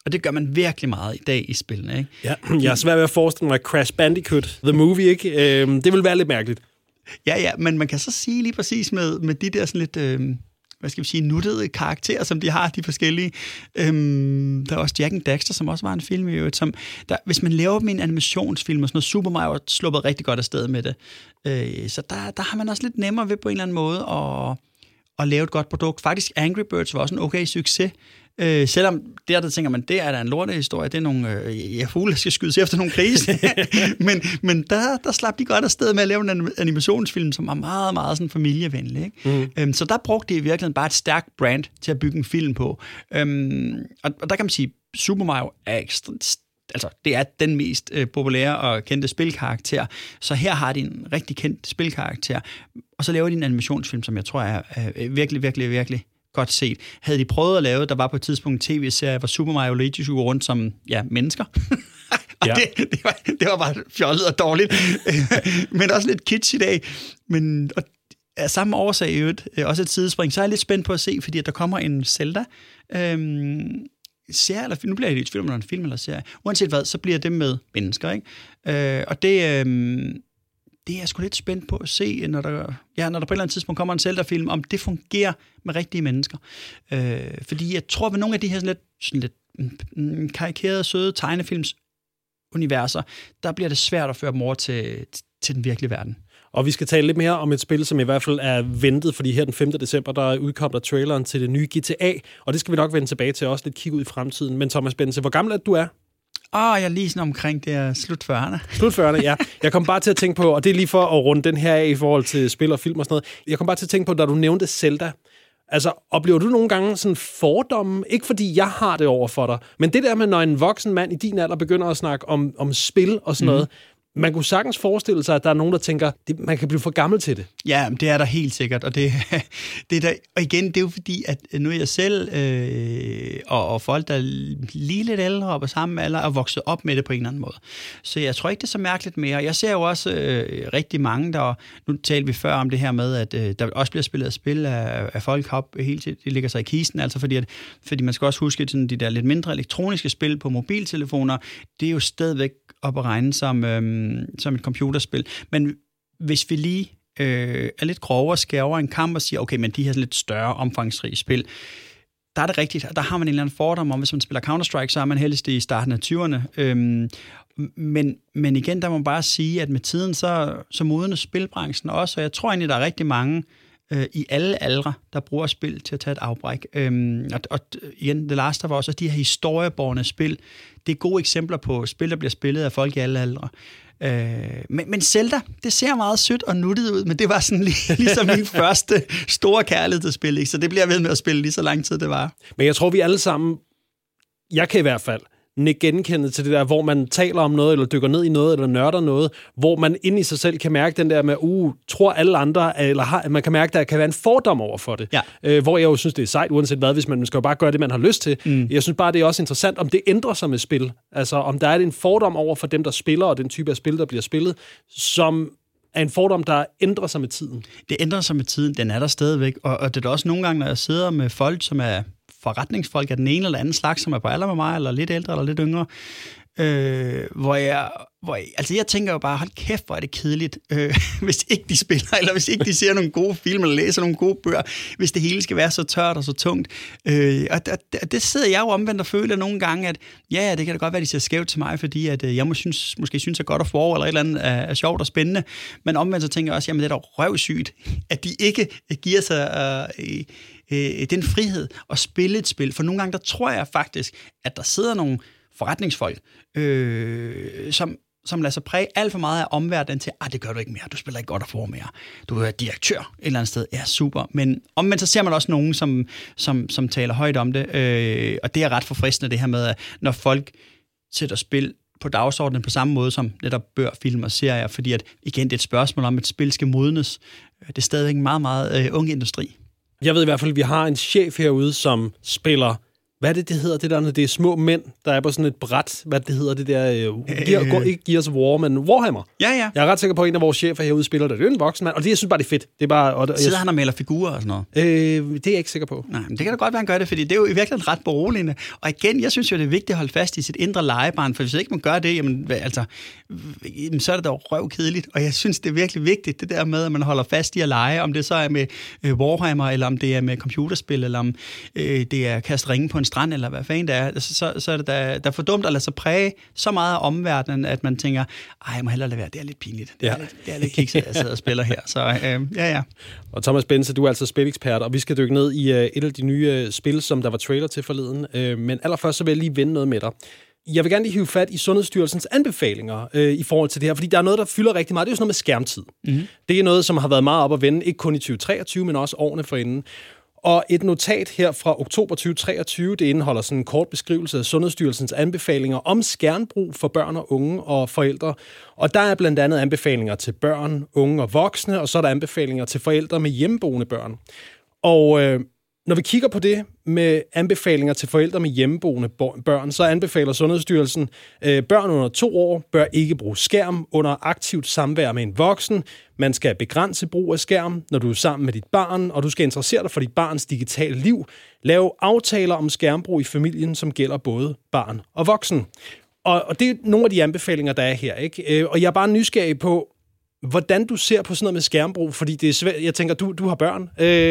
Og det gør man virkelig meget i dag i spillene, ikke? Ja, jeg er svært ved at forestille mig Crash Bandicoot, The Movie, ikke? Det vil være lidt mærkeligt. Ja, men man kan så sige lige præcis med de der sådan lidt... hvad skal vi sige, nuttede karakterer, som de har, de forskellige. Der er også Jack and Daxter, som også var en film i øvrigt, som hvis man laver dem i en animationsfilm, og sådan noget, Super Mario har sluppet rigtig godt afsted med det. Så der har man også lidt nemmere ved på en eller anden måde at lave et godt produkt. Faktisk Angry Birds var også en okay succes. Selvom der tænker man, det er da en lortehistorie, det er nogle fugle, der skal skydes efter nogle grise. men der slap de godt afsted med at lave en animationsfilm, som var meget, meget sådan familievenlig. Ikke? Så der brugte de i virkeligheden bare et stærkt brand til at bygge en film på. Og der kan man sige, Super Mario er altså, det er den mest populære og kendte spilkarakter. Så her har de en rigtig kendt spilkarakter. Og så laver de en animationsfilm, som jeg tror er virkelig, virkelig, virkelig godt set. Havde de prøvet at lave, der var på et tidspunkt en tv-serie, hvor Super Mario og Luigi skulle gå rundt som mennesker. Og det var bare fjollet og dårligt. Men også lidt kitsch i dag. Men af samme årsag i øvrigt, også et sidespring, så er jeg lidt spændt på at se, fordi at der kommer en Zelda serie, eller nu bliver jeg lidt i tvivl om, en film eller serie. Uanset hvad, så bliver det med mennesker, ikke? Og det er jeg sgu lidt spændt på at se, når der på et eller andet tidspunkt kommer en Zelda-film, om det fungerer med rigtige mennesker. Fordi jeg tror, ved nogle af de her sådan lidt karikerede, søde tegnefilms universer, der bliver det svært at føre dem over til den virkelige verden. Og vi skal tale lidt mere om et spil, som i hvert fald er ventet, fordi her den 5. december, der udkom der traileren til det nye GTA, og det skal vi nok vende tilbage til, også lidt kigge ud i fremtiden. Men Thomas Bense, hvor gammel er du? Jeg er lige sådan omkring det er slut 40'erne. Slut 40'erne, ja. Jeg kom bare til at tænke på, og det er lige for at runde den her af i forhold til spil og film og sådan noget. Jeg kom bare til at tænke på, da du nævnte Zelda. Altså, oplever du nogle gange sådan fordomme? Ikke fordi jeg har det over for dig, men det der med, når en voksen mand i din alder begynder at snakke om spil og sådan noget, man kunne sagtens forestille sig, at der er nogen, der tænker, man kan blive for gammel til det. Ja, det er der helt sikkert. Og det er der, og igen, det er jo fordi, at nu er jeg selv og folk, der er lige lidt ældre og på samme alder, er vokset op med det på en eller anden måde. Så jeg tror ikke, det er så mærkeligt mere. Jeg ser jo også rigtig mange, der... Nu talte vi før om det her med, at der også bliver spillet spil af folk op helt til, de ligger sig i kisten, altså fordi man skal også huske, at de der lidt mindre elektroniske spil på mobiltelefoner, det er jo stadigvæk op at regne som et computerspil. Men hvis vi lige er lidt grovere og skærer over en kamp og siger, okay, men de her lidt større, omfangsrige spil, der er det rigtigt. Der har man en eller anden fordom om, hvis man spiller Counter-Strike, så er man helst i starten af 20'erne. Men igen, der må man bare sige, at med tiden, så modnes spilbranchen også, og jeg tror egentlig, der er rigtig mange i alle aldre, der bruger spil til at tage et afbræk. Og igen, The Last of Us, og de her historiebårne spil, det er gode eksempler på spil, der bliver spillet af folk i alle aldre. Men Zelda, det ser meget sødt og nuttet ud, men det var sådan ligesom min første store kærlighed til spil, ikke? Så det bliver jeg ved med at spille lige så lang tid det var. Men jeg tror, vi alle sammen, jeg kan i hvert fald, genkende til det der, hvor man taler om noget, eller dykker ned i noget, eller nørder noget, hvor man inde i sig selv kan mærke den der med, tror alle andre, eller man kan mærke, der kan være en fordom over for det. Ja. Hvor jeg jo synes, det er sejt, uanset hvad, hvis man skal jo bare gøre det, man har lyst til. Jeg synes bare, det er også interessant, om det ændrer sig med spil. Altså, om der er en fordom over for dem, der spiller, og den type af spil, der bliver spillet, som er en fordom, der ændrer sig med tiden. Det ændrer sig med tiden, den er der stadigvæk, og det er også nogle gange, når jeg sidder med folk, som er forretningsfolk af den ene eller anden slags, som er på alder med mig, eller lidt ældre, eller lidt yngre, hvor jeg tænker jo bare, hold kæft, hvor er det kedeligt, hvis ikke de spiller, eller hvis ikke de ser nogle gode film, eller læser nogle gode bøger, hvis det hele skal være så tørt og så tungt. Og det sidder jeg jo omvendt og føler nogle gange, at ja, det kan da godt være, de ser skævt til mig, fordi at jeg måske synes, at God of War eller et eller andet er sjovt og spændende, men omvendt så tænker jeg også, jamen det er da røvsygt, at de ikke giver sig den frihed at spille et spil. For nogle gange, der tror jeg faktisk, at der sidder nogle forretningsfolk, som lader sig præge alt for meget af omverdenen til, det gør du ikke mere, du spiller ikke God of War mere, du vil være direktør et eller andet sted, ja, super. Men omvendt så ser man også nogen, som taler højt om det, og det er ret forfriskende, det her med, at når folk sætter spil på dagsordenen på samme måde som netop bøger, film og serier, fordi at, igen, det er et spørgsmål om, at et spil skal modnes. Det er stadigvæk en meget, meget ung industri. Jeg ved i hvert fald, at vi har en chef herude, som spiller Hvad er det hedder, det der, når det er små mænd, der er på sådan et bræt? Hvad det hedder, det der, ikke Gears of War, men Warhammer. Ja, ja. Jeg er ret sikker på, at en af vores chefer herude spiller det. Det er en voksen mand, og det, jeg synes bare, det er fedt. Det er bare, sidder han og maler figurer og sådan noget? Det er jeg ikke sikker på. Nej, men det kan da godt være, han gør det, fordi det er jo i virkeligheden ret beroligende. Og igen, jeg synes jo, det er vigtigt at holde fast i sit indre legebarn, for hvis ikke man gør det, jamen, altså, så er det dog røvkedeligt. Og jeg synes, det er virkelig vigtigt, det der med, at man holder fast i at lege, om det så er med Warhammer, eller om det er med computerspil, eller om det er kaste ringe på en strand, eller hvad fanden det er, så er det der er for dumt at lade sig præge så meget af omverdenen, at man tænker, jeg må hellere lade være, det er lidt pinligt. Det er lidt kikset, at jeg sidder og spiller her. Så ja. Og Thomas Bense, du er altså spilekspert, og vi skal dykke ned i et af de nye spil, som der var trailer til forleden. Men allerførst så vil jeg lige vende noget med dig. Jeg vil gerne lige hive fat i Sundhedsstyrelsens anbefalinger i forhold til det her, fordi der er noget, der fylder rigtig meget. Det er jo sådan noget med skærmtid. Mm-hmm. Det er noget, som har været meget op at vende, ikke kun i 2023, men også årene forinden. Og et notat her fra oktober 2023, det indeholder sådan en kort beskrivelse af Sundhedsstyrelsens anbefalinger om skærmbrug for børn og unge og forældre. Og der er blandt andet anbefalinger til børn, unge og voksne, og så er der anbefalinger til forældre med hjemmeboende børn. Og når vi kigger på det med anbefalinger til forældre med hjemmeboende børn, så anbefaler Sundhedsstyrelsen, børn under 2 år bør ikke bruge skærm under aktivt samvær med en voksen. Man skal begrænse brug af skærm, når du er sammen med dit barn, og du skal interessere dig for dit barns digitale liv. Lave aftaler om skærmbrug i familien, som gælder både barn og voksen. Og det er nogle af de anbefalinger, der er her, ikke? Og jeg er bare nysgerrig på, hvordan du ser på sådan noget med skærmbrug, fordi det er svært. Jeg tænker, du har børn,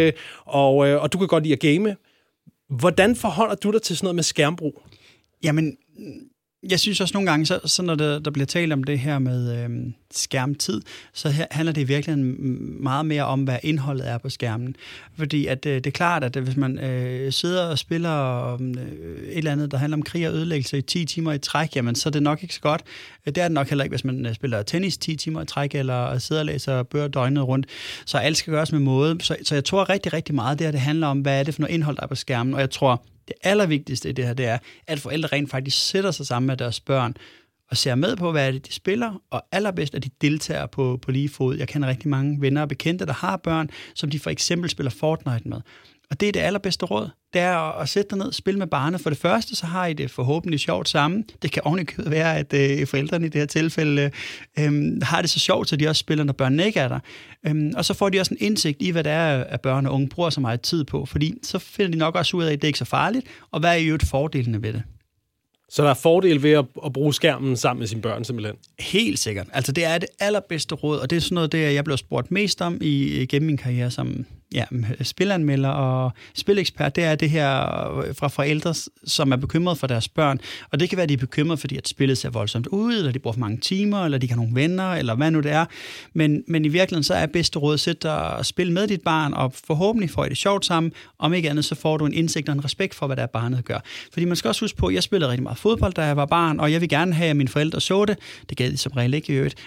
og du kan godt lide at game. Hvordan forholder du dig til sådan noget med skærmbrug? Jamen, jeg synes også nogle gange, så når der bliver talt om det her med skærmtid, så handler det i virkeligheden meget mere om, hvad indholdet er på skærmen. Fordi at, det er klart, at hvis man sidder og spiller et eller andet, der handler om krig og ødelæggelse i 10 timer i træk, jamen så er det nok ikke så godt. Det er det nok heller ikke, hvis man spiller tennis 10 timer i træk, eller sidder og læser bøger døgnet rundt. Så alt skal gøres med måde. Så jeg tror rigtig, rigtig meget, det handler om, hvad er det for noget indhold, der er på skærmen. Og jeg tror, det allervigtigste i det her, det er, at forældre rent faktisk sætter sig sammen med deres børn og ser med på, hvad er det, de spiller, og allerbedst, at de deltager på lige fod. Jeg kender rigtig mange venner og bekendte, der har børn, som de for eksempel spiller Fortnite med. Og det er det allerbedste råd. Det er at sætte dig ned og spille med barnet. For det første, så har I det forhåbentlig sjovt sammen. Det kan ovenikøbet være, at forældrene i det her tilfælde har det så sjovt, så de også spiller, når børnene ikke er der. Og så får de også en indsigt i, hvad det er, at børn og unge bruger så meget tid på. Fordi så finder de nok også ud af, at det ikke er så farligt, og hvad er i øvrigt fordelene ved det. Så der er fordel ved at bruge skærmen sammen med sine børn, simpelthen? Helt sikkert. Altså, det er det allerbedste råd, og det er sådan noget, det jeg blev spurgt mest om gennem min karriere som spilanmelder og spilekspert. Det er det her fra forældre, som er bekymret for deres børn. Og det kan være, at de er bekymret, fordi at spillet ser voldsomt ud, eller de bruger for mange timer, eller de kan have nogle venner, eller hvad nu det er. Men i virkeligheden, så er bedste råd at sætte dig og spille med dit barn, og forhåbentlig får I det sjovt sammen. Om ikke andet, så får du en indsigt og en respekt for, hvad der barnet gør. Fordi man skal også huske på, at jeg spillede rigtig meget fodbold, da jeg var barn, og jeg vil gerne have, at mine forældre så det. Det gad de som regel ikke i øvrigt.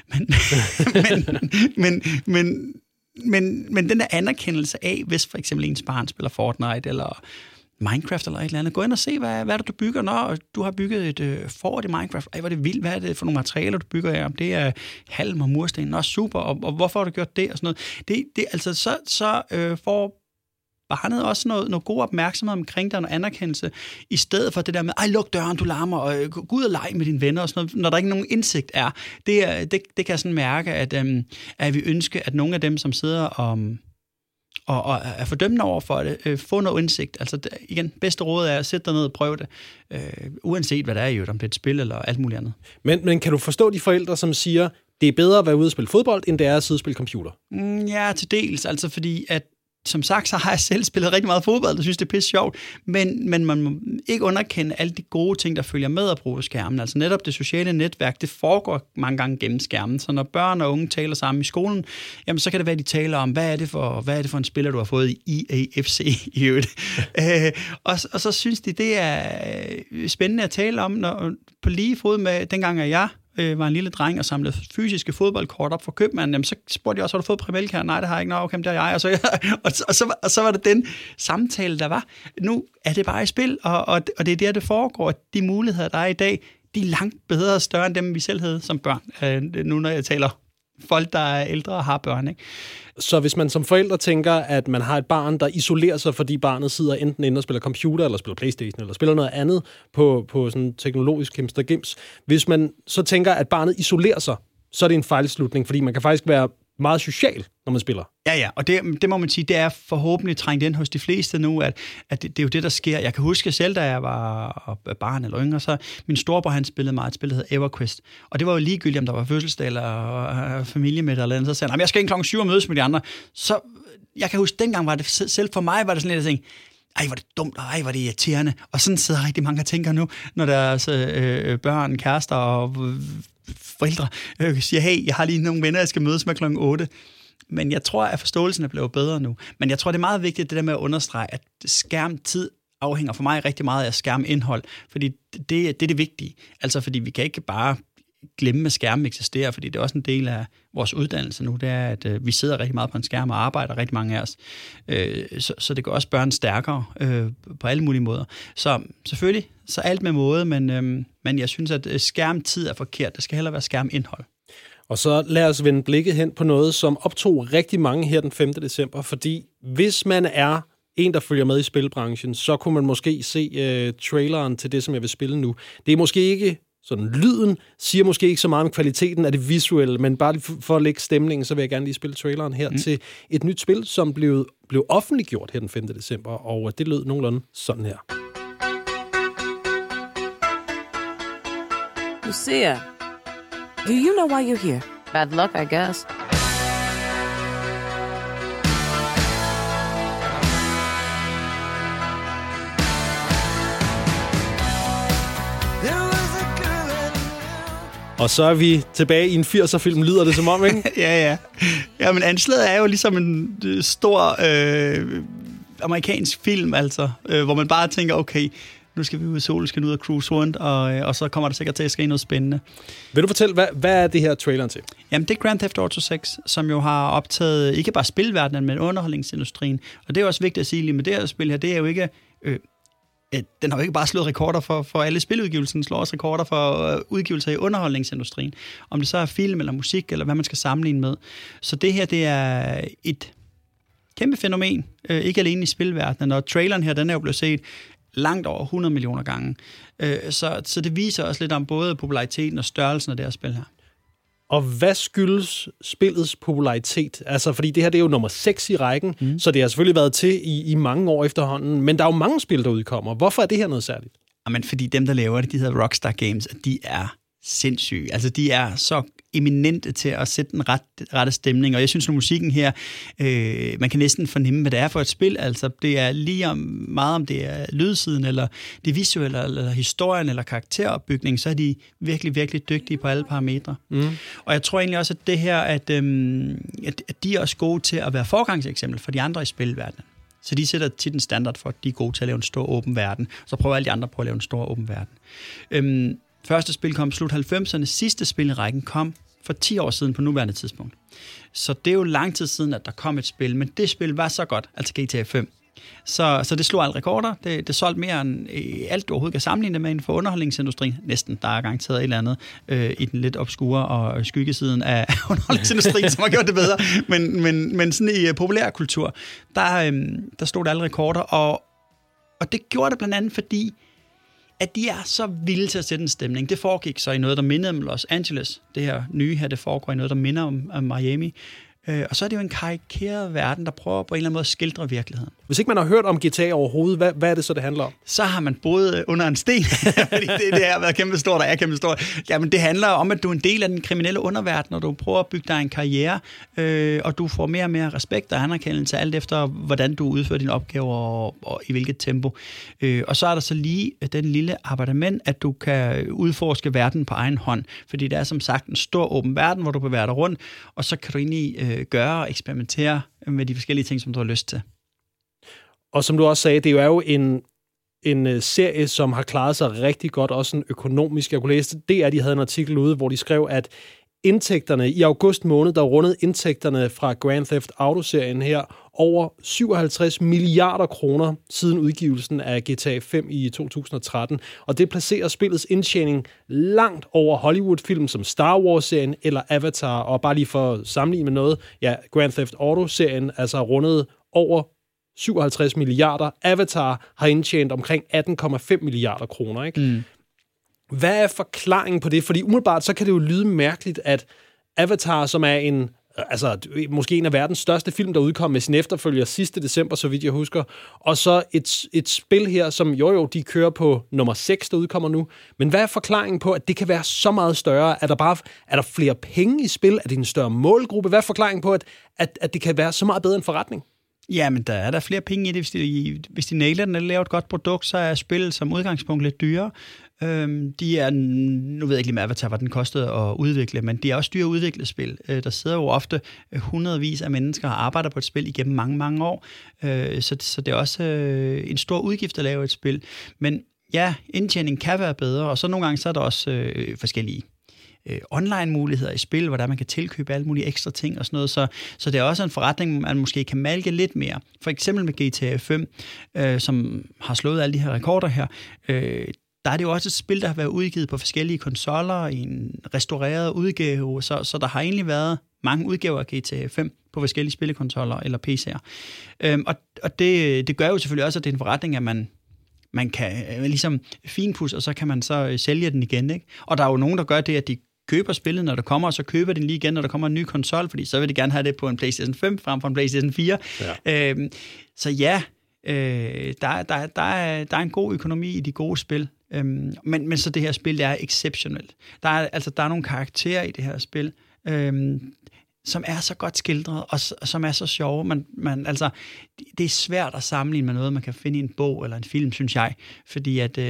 Men den der anerkendelse af, hvis for eksempel ens barn spiller Fortnite eller Minecraft eller et eller andet, gå ind og se, hvad er det, du bygger, når du har bygget et fort i Minecraft. Ej, hvor er det vildt, hvad er det for nogle materialer, du bygger af? Om det er halm og mursten, nå super, og hvorfor har du gjort det? Og sådan noget. Det altså, så får barnet også noget god opmærksomhed omkring dig og anerkendelse, i stedet for det der med, luk døren, du larmer, og gå ud og lege med dine venner og sådan noget, når der ikke nogen indsigt er. Det kan jeg sådan mærke, at vi ønsker, at nogle af dem, som sidder og er fordømmende over for det, få noget indsigt. Altså igen, bedste råd er at sætte dig ned og prøve det, uanset hvad det er i øvrigt, om det er et spil eller alt muligt andet. Men kan du forstå de forældre, som siger, det er bedre at være ude og spille fodbold, end det er at sidde og spille computer? Ja, til dels. Altså fordi, at som sagt, så har jeg selv spillet rigtig meget fodbold, og synes, det er pisse sjovt, men man må ikke underkende alle de gode ting, der følger med at bruge skærmen. Altså netop det sociale netværk, det foregår mange gange gennem skærmen, så når børn og unge taler sammen i skolen, jamen så kan det være, at de taler om, hvad er det for en spiller, du har fået i EAFC i øvrigt. Og så synes de, det er spændende at tale om, når på lige fod med dengang, at jeg var en lille dreng og samlede fysiske fodboldkort op for købmanden, jamen så spurgte jeg også, har du fået Primelk her? Nej, det har jeg ikke. Nå, okay, det har jeg. Og så var det den samtale, der var. Nu er det bare i spil, og det er der, det foregår. De muligheder, der er i dag, de er langt bedre og større end dem, vi selv havde som børn. Nu når jeg taler folk, der er ældre og har børn, ikke? Så hvis man som forældre tænker, at man har et barn, der isolerer sig, fordi barnet sidder enten inde og spiller computer, eller spiller PlayStation, eller spiller noget andet på sådan teknologisk himstergims. Hvis man så tænker, at barnet isolerer sig, så er det en fejlslutning, fordi man kan faktisk være meget social, når man spiller. Ja, og det må man sige, det er forhåbentlig trængt ind hos de fleste nu, at det er jo det, der sker. Jeg kan huske selv, da jeg var barn eller yngre, så min storebror, han spillede meget et spil, der hedder EverQuest. Og det var jo ligegyldigt, om der var fødselsdag eller familiemiddag eller andet. Så sagde han, jeg skal ind klokken 7 og mødes med de andre. Så jeg kan huske, dengang var det selv for mig, var det sådan lidt, at tænke, ej, hvor det dumt, og ej, hvor det irriterende. Og sådan sidder rigtig mange og tænker nu, når deres børn, kærester og forældre siger, hey, jeg har lige nogle venner, jeg skal mødes med klokken 8. Men jeg tror, at forståelsen er blevet bedre nu. Men jeg tror, det er meget vigtigt, det der med at understrege, at skærmtid afhænger for mig rigtig meget af skærmindhold. Fordi det er det vigtige. Altså, fordi vi kan ikke bare glemme, at skærmen eksisterer, fordi det er også en del af vores uddannelse nu, det er, at vi sidder rigtig meget på en skærm og arbejder rigtig mange af os. Så det gør også børn stærkere på alle mulige måder. Så selvfølgelig, så alt med måde, men jeg synes, at skærmtid er forkert. Det skal heller være skærmindhold. Og så lad os vende blikket hen på noget, som optog rigtig mange her den 5. december, fordi hvis man er en, der følger med i spilbranchen, så kunne man måske se traileren til det, som jeg vil spille nu. Det er måske ikke sådan, lyden siger måske ikke så meget om kvaliteten af det visuelle, men bare for at lægge stemningen, så vil jeg gerne lige spille traileren her til et nyt spil, som blev offentliggjort her den 5. december, og det lød nogenlunde sådan her. Lucia, do you know why you're here? Bad luck, I guess. Og så er vi tilbage i en 80'er-film, lyder det som om, ikke? Ja. Ja, men anslaget er jo ligesom en stor amerikansk film, altså, hvor man bare tænker, okay, nu skal vi ud i solen, skal ud og cruise rundt, og så kommer der sikkert til at ske noget spændende. Vil du fortælle, hvad er det her traileren til? Jamen, det er Grand Theft Auto 6, som jo har optaget ikke bare spilverdenen, men underholdningsindustrien. Og det er også vigtigt at sige lige med det her spil her, det er jo ikke... den har jo ikke bare slået rekorder for alle spiludgivelser, den slår også rekorder for udgivelser i underholdningsindustrien. Om det så er film eller musik, eller hvad man skal sammenligne med. Så det her, det er et kæmpe fænomen, ikke alene i spilverdenen. Og traileren her, den er jo blevet set langt over 100 millioner gange. Så det viser også lidt om både populariteten og størrelsen af det her spil her. Og hvad skyldes spillets popularitet? Altså, fordi det her, det er jo nummer 6 i rækken, så det har selvfølgelig været til i mange år efterhånden, men der er jo mange spil, der udkommer. Hvorfor er det her noget særligt? Jamen, fordi dem, der laver det, de hedder Rockstar Games, de er sindssyge. Altså, de er så eminente til at sætte den rette stemning, og jeg synes, at musikken her, man kan næsten fornemme, hvad det er for et spil. Altså, det er lige meget om det er lydsiden, eller det visuelle, eller historien, eller karakteropbygning, så er de virkelig, virkelig dygtige på alle parametre. Og jeg tror egentlig også, at det her, at de er også gode til at være forgangseksempel for de andre i spilverdenen. Så de sætter tit en standard for, at de er gode til at lave en stor åben verden. Så prøver alle de andre på at lave en stor åben verden. Første spil kom slut 90'erne, sidste spil i rækken kom for 10 år siden på nuværende tidspunkt. Så det er jo lang tid siden, at der kom et spil, men det spil var så godt, altså GTA 5. Så det slog alle rekorder. Det solgte mere end alt, du overhovedet kan sammenligne med inden for underholdningsindustrien. Næsten, der er garanteret et eller andet i den lidt obskure og skyggesiden af underholdningsindustrien, som har gjort det bedre. Men sådan i populærkultur, der stod alle rekorder, og det gjorde det blandt andet, fordi at de er så vilde til at sætte en stemning. Det foregik så i noget, der minder om Los Angeles. Det her nye her, det foregår i noget, der minder om Miami. Og så er det jo en karikeret verden, der prøver på en eller anden måde at skildre virkeligheden. Hvis ikke man har hørt om GTA overhovedet, hvad er det så, det handler om? Så har man boet under en sten, fordi det har været kæmpe stort, og er kæmpe stort. Jamen, det handler om, at du er en del af den kriminelle underverden, og du prøver at bygge dig en karriere, og du får mere og mere respekt og anerkendelse, alt efter, hvordan du udfører dine opgaver, og i hvilket tempo. Og så er der så lige den lille appartement, at du kan udforske verden på egen hånd, fordi det er som sagt en stor åben verden, hvor du bevæger dig rundt, og så kan du egentlig gøre og eksperimentere med de forskellige ting, som du har lyst til. Og som du også sagde, det er jo en serie, som har klaret sig rigtig godt, også en økonomisk. Jeg kunne læse, de havde en artikel ude, hvor de skrev, at indtægterne i august måned, der rundede indtægterne fra Grand Theft Auto-serien her over 57 milliarder kroner siden udgivelsen af GTA 5 i 2013. Og det placerer spillets indtjening langt over Hollywood-film som Star Wars-serien eller Avatar. Og bare lige for at sammenligne med noget, ja, Grand Theft Auto-serien altså rundet over 57 milliarder. Avatar har indtjent omkring 18,5 milliarder kroner, ikke? Mm. Hvad er forklaringen på det? Fordi umiddelbart så kan det jo lyde mærkeligt, at Avatar, som er måske en af verdens største film, der udkom med sin efterfølger sidste december, så vidt jeg husker, og så et spil her, som de kører på nummer 6, der udkommer nu. Men hvad er forklaringen på, at det kan være så meget større? Er der flere penge i spil? Er det en større målgruppe? Hvad er forklaringen på, at det kan være så meget bedre en forretning? Ja, men der er der flere penge i det. Hvis de nailer den og laver et godt produkt, så er spillet som udgangspunkt lidt dyrere. De er, nu ved jeg ikke lige med Avatar, hvad den kostede at udvikle, men de er også dyre at udvikle spil. Der sidder jo ofte hundredvis af mennesker og arbejder på et spil igennem mange, mange år. Så det er også en stor udgift at lave et spil. Men ja, indtjening kan være bedre, og så nogle gange så er der også forskellige online-muligheder i spil, hvor der man kan tilkøbe alle mulige ekstra ting og sådan noget. Så det er også en forretning, man måske kan malke lidt mere. For eksempel med GTA 5, som har slået alle de her rekorder her, der er det jo også et spil, der har været udgivet på forskellige konsoller i en restaureret udgave, så der har egentlig været mange udgaver af GTA 5 på forskellige spillekonsoller eller PC'er. Og det gør jo selvfølgelig også, at det er en forretning, at man kan ligesom finpudse, og så kan man så sælge den igen, ikke? Og der er jo nogen, der gør det, at de køber spillet, når det kommer, og så køber den lige igen, når der kommer en ny konsol, fordi så vil de gerne have det på en PlayStation 5 frem for en PlayStation 4. Ja. Så ja, der er en god økonomi i de gode spil. Men så det her spil, det er exceptionelt. Der er nogle karakterer i det her spil, som er så godt skildret, og som er så sjove. Det er svært at sammenligne med noget, man kan finde i en bog eller en film, synes jeg. Fordi at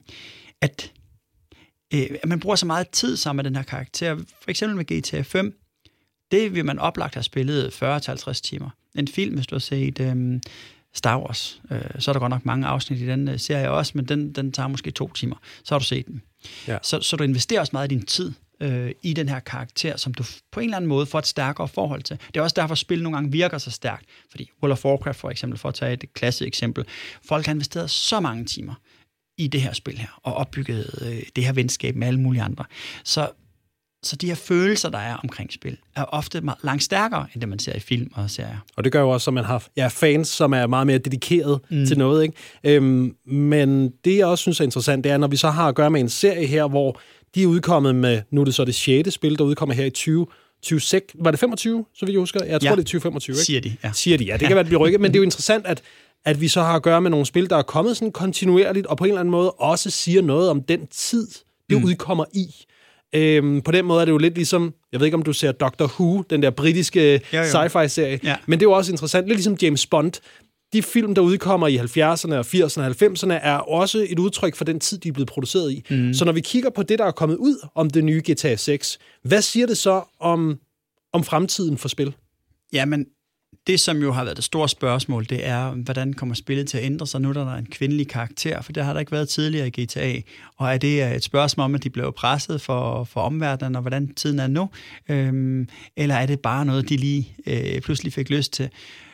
man bruger så meget tid sammen med den her karakter. For eksempel med GTA 5, det vil man oplagt have spillet 40-50 timer. En film, hvis du har set Star Wars, så er der godt nok mange afsnit i den serie også, men den tager måske 2 timer. Så har du set den. Ja. Så du investerer også meget af din tid i den her karakter, som du på en eller anden måde får et stærkere forhold til. Det er også derfor, at spil nogle gange virker så stærkt. Fordi World of Warcraft for eksempel, for at tage et klassisk eksempel, folk har investeret så mange timer i det her spil her, og opbygget det her venskab med alle mulige andre. Så de her følelser, der er omkring spil, er ofte langt stærkere, end det man ser i film og serier. Og det gør jo også, at man har fans, som er meget mere dedikeret til noget, ikke? Men det, jeg også synes er interessant, det er, når vi så har at gøre med en serie her, hvor de er udkommet med, nu er det så det 6. spil, der udkommer her i 2026. Var det 25, så vidt jeg husker? Jeg tror, det er 2025, ikke? Siger de, ja. Det kan være, det bliver rykket, men det er jo interessant, at vi så har at gøre med nogle spil, der er kommet sådan kontinuerligt, og på en eller anden måde også siger noget om den tid, det udkommer i. På den måde er det jo lidt ligesom, jeg ved ikke, om du ser Doctor Who, den der britiske sci-fi-serie, men det er jo også interessant, lidt ligesom James Bond. De film, der udkommer i 70'erne og 80'erne og 90'erne, er også et udtryk for den tid, de er blevet produceret i. Så når vi kigger på det, der er kommet ud om det nye GTA 6, hvad siger det så om fremtiden for spil? Jamen, det som jo har været det store spørgsmål, det er, hvordan kommer spillet til at ændre sig nu, der er en kvindelig karakter, for det har der ikke været tidligere i GTA. Og er det et spørgsmål om, at de blev presset for omverdenen, og hvordan tiden er nu? Eller er det bare noget, de lige pludselig fik lyst til?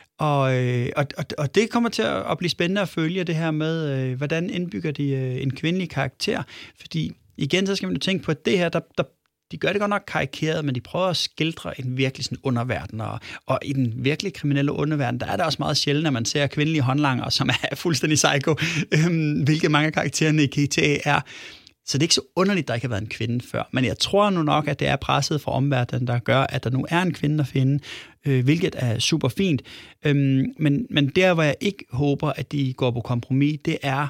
Og det kommer til at blive spændende at følge det her med, hvordan indbygger de en kvindelig karakter. Fordi igen, så skal man jo tænke på, at det her, de gør det godt nok karikeret, men de prøver at skildre en virkelig sådan underverden, og i den virkelig kriminelle underverden, der er det også meget sjældent, at man ser kvindelige håndlanger, som er fuldstændig psycho, hvilket mange af karaktererne i GTA er. Så det er ikke så underligt, der ikke har været en kvinde før. Men jeg tror nu nok, at det er presset fra omverdenen, der gør, at der nu er en kvinde at finde, hvilket er super fint. Men der, hvor jeg ikke håber, at de går på kompromis, det er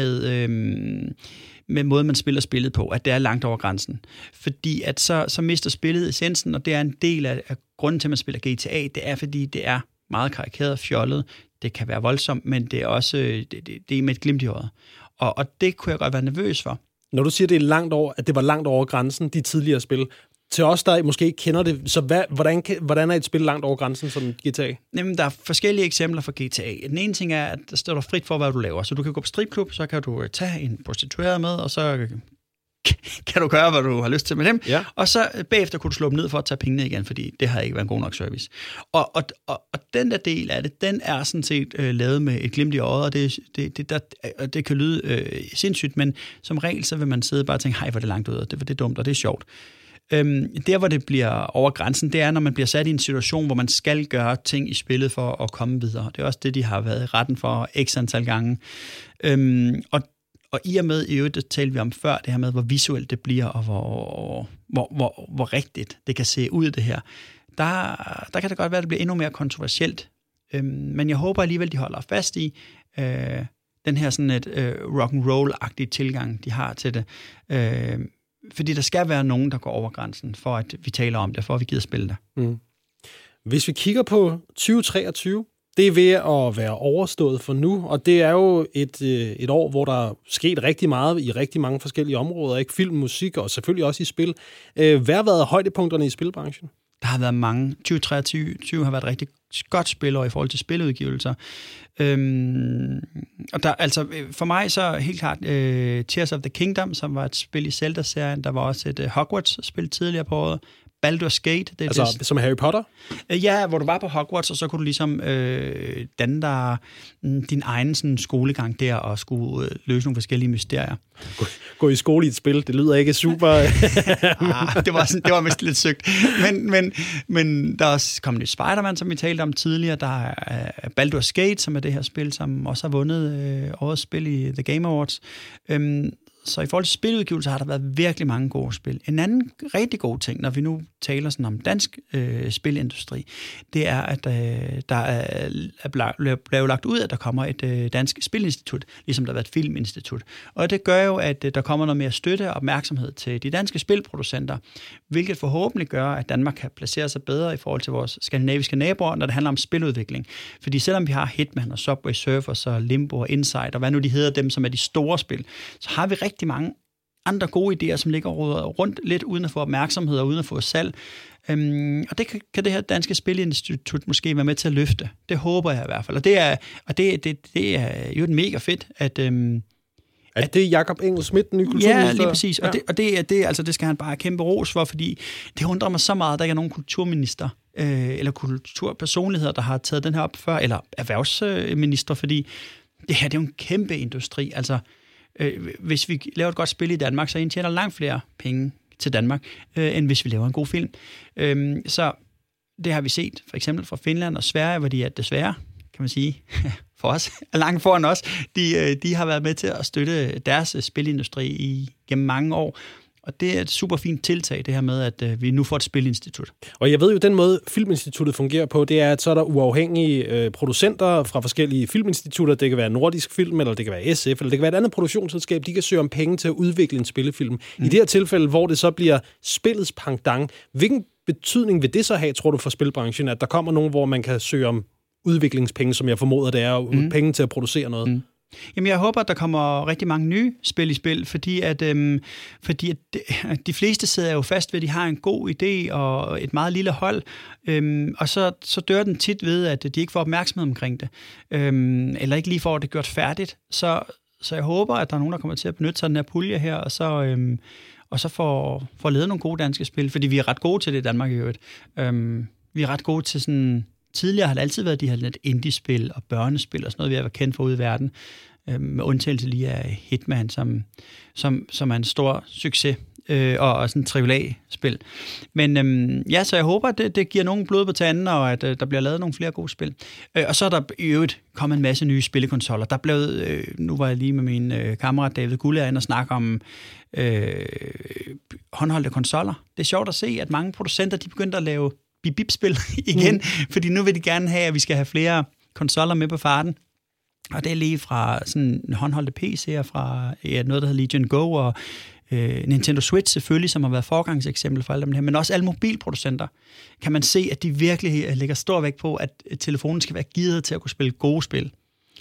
med måden, man spiller spillet på, at det er langt over grænsen. Fordi at så mister spillet essensen, og det er en del af grunden til, at man spiller GTA, det er, fordi det er meget karikeret og fjollet. Det kan være voldsomt, men det er også det er med et glimt i øjet. Og det kunne jeg godt være nervøs for. Når du siger, at det var langt over grænsen, de tidligere spil, til os, der måske ikke kender det, så hvordan er et spil langt over grænsen som GTA? Jamen, der er forskellige eksempler for GTA. Den ene ting er, at der står der frit for, hvad du laver. Så du kan gå på stripklub, så kan du tage en prostitueret med, og så kan du gøre, hvad du har lyst til med dem? Ja. Og så bagefter kunne du slå dem ned for at tage pengene igen, fordi det har ikke været en god nok service. Og den der del af det, den er sådan set lavet med et glimt i øjet, og det kan lyde sindssygt, men som regel, så vil man sidde bare og tænke, hej, hvor er det langt ud, og det er dumt, og det er sjovt. Der, hvor det bliver over grænsen, det er, når man bliver sat i en situation, hvor man skal gøre ting i spillet for at komme videre. Det er også det, de har været i retten for x antal gange. Og i og med, i øvrigt, det talte vi om før, det her med, hvor visuelt det bliver, og hvor rigtigt det kan se ud, det her. Der kan det godt være, at det bliver endnu mere kontroversielt. Men jeg håber alligevel, de holder fast i den her sådan et rock'n'roll-agtige tilgang, de har til det. Fordi der skal være nogen, der går over grænsen, for at vi taler om det, for at vi gider spille det. Mm. Hvis vi kigger på 2023, det er ved at være overstået for nu, og det er jo et år, hvor der er sket rigtig meget i rigtig mange forskellige områder, ikke? Film, musik og selvfølgelig også i spil. Hvad har været højdepunkterne i spilbranchen? Der har været mange. 2023 har været et rigtig godt spilår i forhold til spiludgivelser. Og der, altså, for mig så helt klart Tears of the Kingdom, som var et spil i Zelda-serien. Der var også et Hogwarts-spil tidligere på året. Baldur's Gate. Det, altså som Harry Potter? Ja, hvor du var på Hogwarts, og så kunne du ligesom danne dig din egen sådan, skolegang der, og skulle løse nogle forskellige mysterier. Gå i skole i et spil, det lyder ikke super... det var mest lidt søgt. Men der er også kommet Spider-Man, som vi talte om tidligere. Der er Baldur's Gate, som er det her spil, som også har vundet årets spil i The Game Awards. Så i forhold til spiludgivelser har der været virkelig mange gode spil. En anden rigtig god ting, når vi nu taler sådan om dansk spilindustri, det er, at der er blevet lagt ud, at der kommer et dansk spilinstitut, ligesom der har været et filminstitut. Og det gør jo, at der kommer noget mere støtte og opmærksomhed til de danske spilproducenter, hvilket forhåbentlig gør, at Danmark kan placere sig bedre i forhold til vores skandinaviske naboer, når det handler om spiludvikling. Fordi selvom vi har Hitman og Subway Surfers og Limbo og Inside, og hvad nu de hedder, dem som er de store spil, så har vi rigtig mange andre gode idéer, som ligger rundt lidt uden at få opmærksomhed og uden at få salg. Og det kan det her danske spilinstitut måske være med til at løfte. Det håber jeg i hvert fald. Og det er jo mega fedt, at... Er det Jakob Engel-Schmidt, den nye kulturminister? Ja, lige præcis. Ja. Og det skal han bare have kæmpe ros for, fordi det undrer mig så meget, at der ikke er nogen kulturminister eller kulturpersonligheder, der har taget den her op før, eller erhvervsminister, fordi det her det er jo en kæmpe industri. Altså, hvis vi laver et godt spil i Danmark, så indtjener langt flere penge til Danmark, end hvis vi laver en god film. Så det har vi set, for eksempel fra Finland og Sverige, hvor de er desværre, kan man sige, for os, langt foran os, de har været med til at støtte deres spilindustri gennem mange år. Og det er et super fint tiltag, det her med, at vi nu får et spilinstitut. Og jeg ved jo, den måde Filminstituttet fungerer på, det er, at så er der uafhængige producenter fra forskellige filminstitutter. Det kan være Nordisk Film, eller det kan være SF, eller det kan være et andet produktionsselskab. De kan søge om penge til at udvikle en spillefilm. I det her tilfælde, hvor det så bliver spillets pendant, hvilken betydning vil det så have, tror du, for spilbranchen, at der kommer nogen, hvor man kan søge om udviklingspenge, som jeg formoder, det er penge til at producere noget? Jamen, jeg håber, at der kommer rigtig mange nye spil i spil, fordi at de fleste sidder jo fast ved, at de har en god idé og et meget lille hold, og så dør den tit ved, at de ikke får opmærksomhed omkring det, eller ikke lige får det gjort færdigt. Så jeg håber, at der er nogen, der kommer til at benytte sig af den her pulje her, og så får lavet nogle gode danske spil, fordi vi er ret gode til det i Danmark i øvrigt. Vi er ret gode til sådan... Tidligere har det altid været de her lidt indie-spil og børnespil og sådan noget, vi har været kendt for ude i verden. Med undtagelse lige af Hitman, som er en stor succes og sådan et AAA-spil. Men så jeg håber, at det giver nogen blod på tanden, og at der bliver lavet nogle flere gode spil. Og så er der i øvrigt kommet en masse nye spillekonsoller. Der blev, nu var jeg lige med min kammerat David Gulle inde og snakke om håndholdte konsoller. Det er sjovt at se, at mange producenter de begyndte at lave bip-bip-spil igen, fordi nu vil de gerne have, at vi skal have flere konsoller med på farten. Og det er lige fra sådan håndholdte PC'er, fra noget, der hedder Legion Go, og Nintendo Switch selvfølgelig, som har været forgangseksempel for alle dem her, men også alle mobilproducenter, kan man se, at de virkelig lægger stor vægt på, at telefonen skal være gearet til at kunne spille gode spil.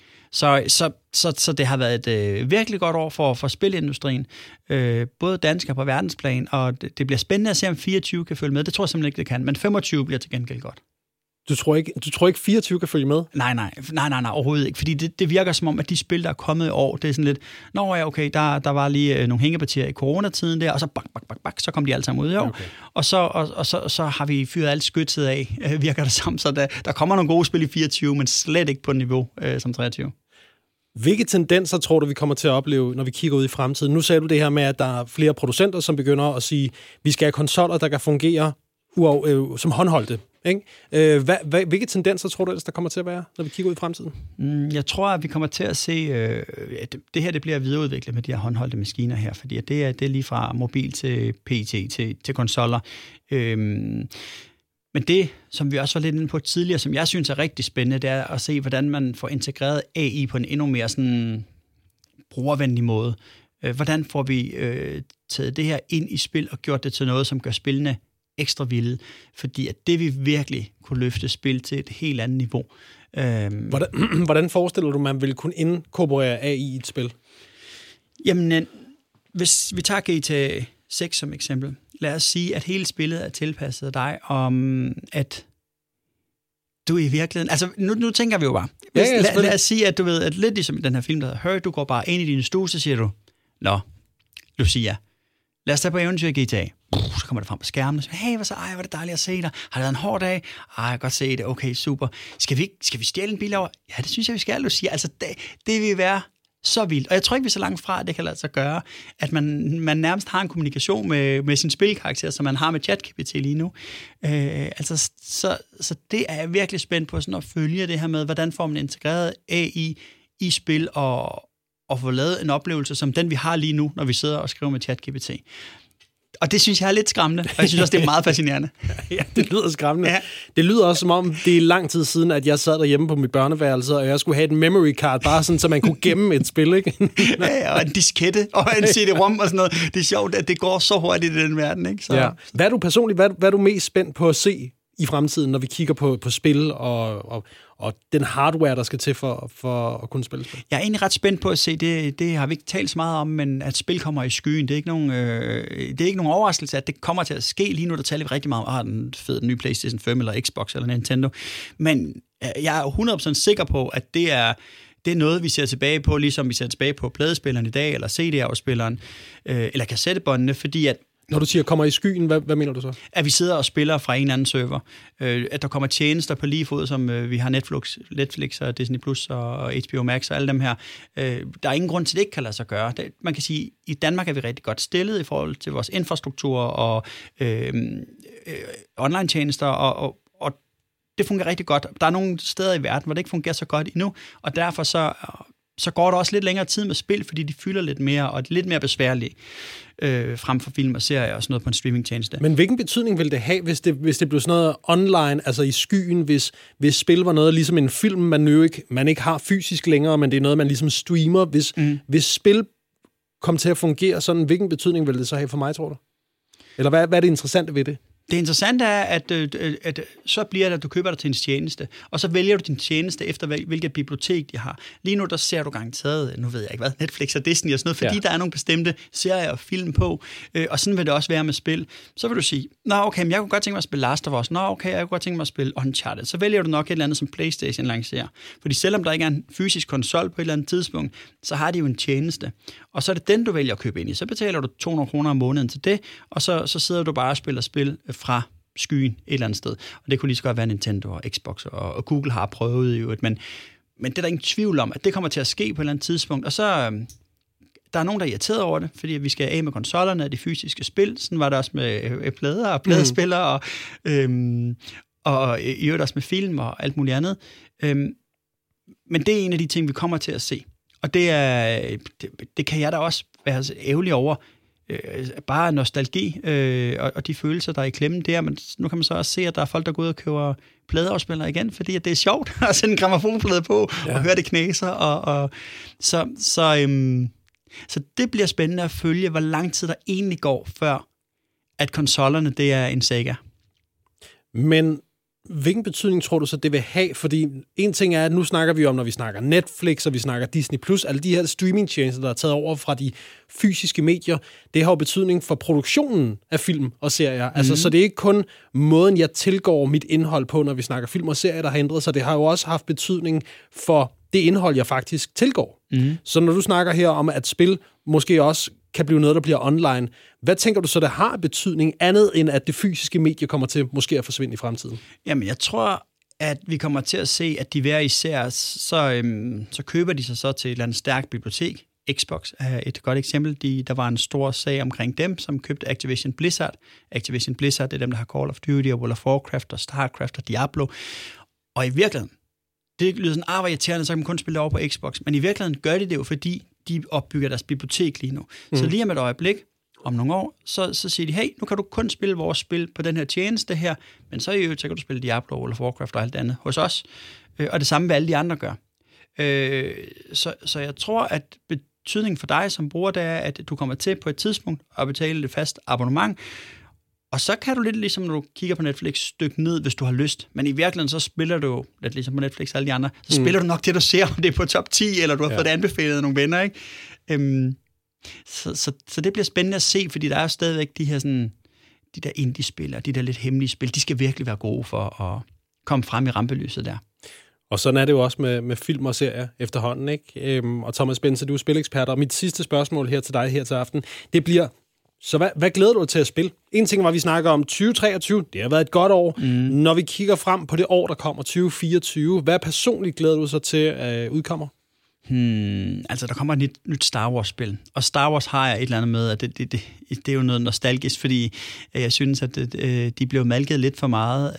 Så det har været et virkelig godt år for spilindustrien, både dansk og på verdensplan, og det bliver spændende at se, om 24 kan følge med. Det tror jeg simpelthen ikke, det kan, men 25 bliver til gengæld godt. Du tror ikke 24 kan følge med? Nej, overhovedet ikke. Fordi det virker som om, at de spil, der er kommet i år, det er sådan lidt, okay, der var lige nogle hængepartier i coronatiden der, og så bak, så kom de alle sammen ud i år. Okay. Og så har vi fyret alt skytset af, virker det som. Så der kommer nogle gode spil i 24, men slet ikke på niveau som 23. Hvilke tendenser tror du, vi kommer til at opleve, når vi kigger ud i fremtiden? Nu sagde du det her med, at der er flere producenter, som begynder at sige, at vi skal have konsoller, der kan fungere som håndholdte. Ikke? Hvilke tendenser tror du ellers, der kommer til at være, når vi kigger ud i fremtiden? Jeg tror, at vi kommer til at se, at det her det bliver videreudviklet med de her håndholdte maskiner her, fordi det er lige fra mobil til PC til konsoller. Men det, som vi også var lidt inde på tidligere, som jeg synes er rigtig spændende, det er at se, hvordan man får integreret AI på en endnu mere sådan brugervenlig måde. Hvordan får vi taget det her ind i spil og gjort det til noget, som gør spillene ekstra vilde? Fordi at det vil virkelig kunne løfte spil til et helt andet niveau. Hvordan forestiller du, man vil kunne inkorporere AI i et spil? Jamen, hvis vi tager GTA 6 som eksempel. Lad os sige, at hele spillet er tilpasset dig, om at du i virkeligheden... Altså, nu tænker vi jo bare. Lad os sige, at du ved, at lidt ligesom i den her film, der hedder Her, du går bare ind i din stue, så siger du, nå, Lucia, lad os tage på eventyr i GTA. Så kommer det frem på skærmen og siger, hey, hvor er det dejligt at se dig. Har det været en hård dag? Jeg kan godt se det. Okay, super. Skal vi stjæle en bil over? Ja, det synes jeg, vi skal, Lucia. Altså, det vil være så vildt. Og jeg tror ikke, vi er så langt fra, at det kan lade sig gøre, at man nærmest har en kommunikation med sin spilkarakter, som man har med ChatGPT lige nu. Så det er jeg virkelig spændt på, sådan at følge det her med, hvordan får man integreret AI i spil og få lavet en oplevelse som den, vi har lige nu, når vi sidder og skriver med ChatGPT. Og det synes jeg er lidt skræmmende, og jeg synes også, det er meget fascinerende. Ja, det lyder skræmmende. Ja. Det lyder også som om, det er lang tid siden, at jeg sad derhjemme på mit børneværelse, og jeg skulle have et memory card, bare sådan, så man kunne gemme et spil, ikke? Ja, og en diskette, og en CD-ROM og sådan noget. Det er sjovt, at det går så hurtigt i den verden, ikke? Så. Ja. Hvad er du personligt, hvad er du mest spændt på at se i fremtiden, når vi kigger på spil og den hardware, der skal til for at kunne spille spil? Jeg er egentlig ret spændt på at se, det har vi ikke talt så meget om, men at spil kommer i skyen, det er ikke nogen overraskelse, at det kommer til at ske. Lige nu, der taler vi rigtig meget om, den fede nye PlayStation 5 eller Xbox eller Nintendo, men jeg er 100% sikker på, at det er noget, vi ser tilbage på, ligesom vi ser tilbage på pladespilleren i dag, eller CD-afspilleren, eller kassettebåndene, og at når du siger kommer i skyen, hvad mener du så? At vi sidder og spiller fra en eller anden server. At der kommer tjenester på lige fod, som vi har Netflix og Disney Plus og HBO Max og alle dem her. Der er ingen grund til, det ikke kan lade sig gøre. Man kan sige, at i Danmark er vi rigtig godt stillet i forhold til vores infrastruktur og online-tjenester, og det fungerer rigtig godt. Der er nogle steder i verden, hvor det ikke fungerer så godt endnu, og derfor så går der også lidt længere tid med spil, fordi de fylder lidt mere, og det er lidt mere besværligt frem for film og serier og sådan noget på en streamingtjeneste. Men hvilken betydning vil det have, hvis det blev sådan noget online, altså i skyen, hvis spil var noget ligesom en film, man ikke har fysisk længere, men det er noget, man ligesom streamer. Hvis spil kom til at fungere sådan, hvilken betydning vil det så have for mig, tror du? Eller hvad er det interessante ved det? Det interessante er, at så bliver det, at du køber dig til en tjeneste, og så vælger du din tjeneste efter, hvilket bibliotek de har. Lige nu, der ser du garanteret, nu ved jeg ikke hvad, Netflix og Disney og sådan noget, fordi der er nogle bestemte serier og film på, og sådan vil det også være med spil. Så vil du sige, okay, men jeg kunne godt tænke mig at spille Last of Us, okay, jeg kunne godt tænke mig at spille Uncharted. Så vælger du nok et eller andet, som PlayStation lancerer. Fordi selvom der ikke er en fysisk konsol på et eller andet tidspunkt, så har de jo en tjeneste. Og så er det den, du vælger at købe ind i. Så betaler du 200 kroner om måneden til det, og så sidder du bare og spiller spil fra skyen et eller andet sted. Og det kunne lige så godt være Nintendo og Xbox, og Google har prøvet jo, men det er der ingen tvivl om, at det kommer til at ske på et eller andet tidspunkt. Og så der er nogen, der er irriteret over det, fordi vi skal af med konsollerne og de fysiske spil. Sådan var det også med plader og pladespillere, og i øvrigt også med film og alt muligt andet. Men det er en af de ting, vi kommer til at se. Og det kan jeg da også være ærgerlig over. Bare nostalgi og de følelser, der er i klemme der, men nu kan man så også se, at der er folk, der går ud og køber pladeafspillere igen, fordi at det er sjovt at sætte en grammofonplade på og høre det knæser. Så det bliver spændende at følge, hvor lang tid der egentlig går, før at konsollerne, det er en saga. Men Hvilken betydning tror du så, det vil have? Fordi en ting er, at nu snakker vi om, når vi snakker Netflix, og vi snakker Disney+, alle de her streamingtjenester, der er taget over fra de fysiske medier, det har jo betydning for produktionen af film og serier. Altså, så det er ikke kun måden, jeg tilgår mit indhold på, når vi snakker film og serier, der har ændret sig. Det har jo også haft betydning for det indhold, jeg faktisk tilgår. Så når du snakker her om, at spil måske også kan blive noget, der bliver online, hvad tænker du så, der har betydning andet, end at det fysiske medie kommer til måske at forsvinde i fremtiden? Jamen, jeg tror, at vi kommer til at se, at de hver især, så køber de sig så til et eller andet stærkt bibliotek. Xbox er et godt eksempel. Der var en stor sag omkring dem, som købte Activision Blizzard. Activision Blizzard, det er dem, der har Call of Duty, og World of Warcraft, og StarCraft og Diablo. Og i virkeligheden, det lyder sådan, hvor irriterende, så kan man kun spille det over på Xbox. Men i virkeligheden gør de det jo, fordi de opbygger deres bibliotek lige nu. Så lige om et øjeblik, om nogle år, så siger de, hey, nu kan du kun spille vores spil på den her tjeneste her, men så kan du spille Diablo, World of Warcraft og alt andet hos os. Og det samme vil alle de andre gør. Så jeg tror, at betydningen for dig som bruger, det er, at du kommer til på et tidspunkt at betale et fast abonnement, og så kan du lidt ligesom, når du kigger på Netflix, stykke ned, hvis du har lyst. Men i virkeligheden, så spiller du, lidt ligesom på Netflix og alle de andre, så spiller du nok det, du ser, om det er på top 10, eller du har fået det anbefalet af nogle venner, ikke? Så det bliver spændende at se, fordi der er jo stadigvæk de her sådan, de der indie-spil, og de der lidt hemmelige spil, de skal virkelig være gode for at komme frem i rampelyset der. Og sådan er det jo også med film og serier efterhånden, ikke? Og Thomas Bense, du er spilekspert, og mit sidste spørgsmål her til dig her til aften, det bliver, så hvad glæder du dig til at spille? En ting var, at vi snakker om 2023, det har været et godt år. Når vi kigger frem på det år, der kommer, 2024, hvad personligt glæder du sig til at udkommer? Altså, der kommer et nyt Star Wars-spil. Og Star Wars har jeg et eller andet med, at det er jo noget nostalgisk, fordi jeg synes, at de blev malket lidt for meget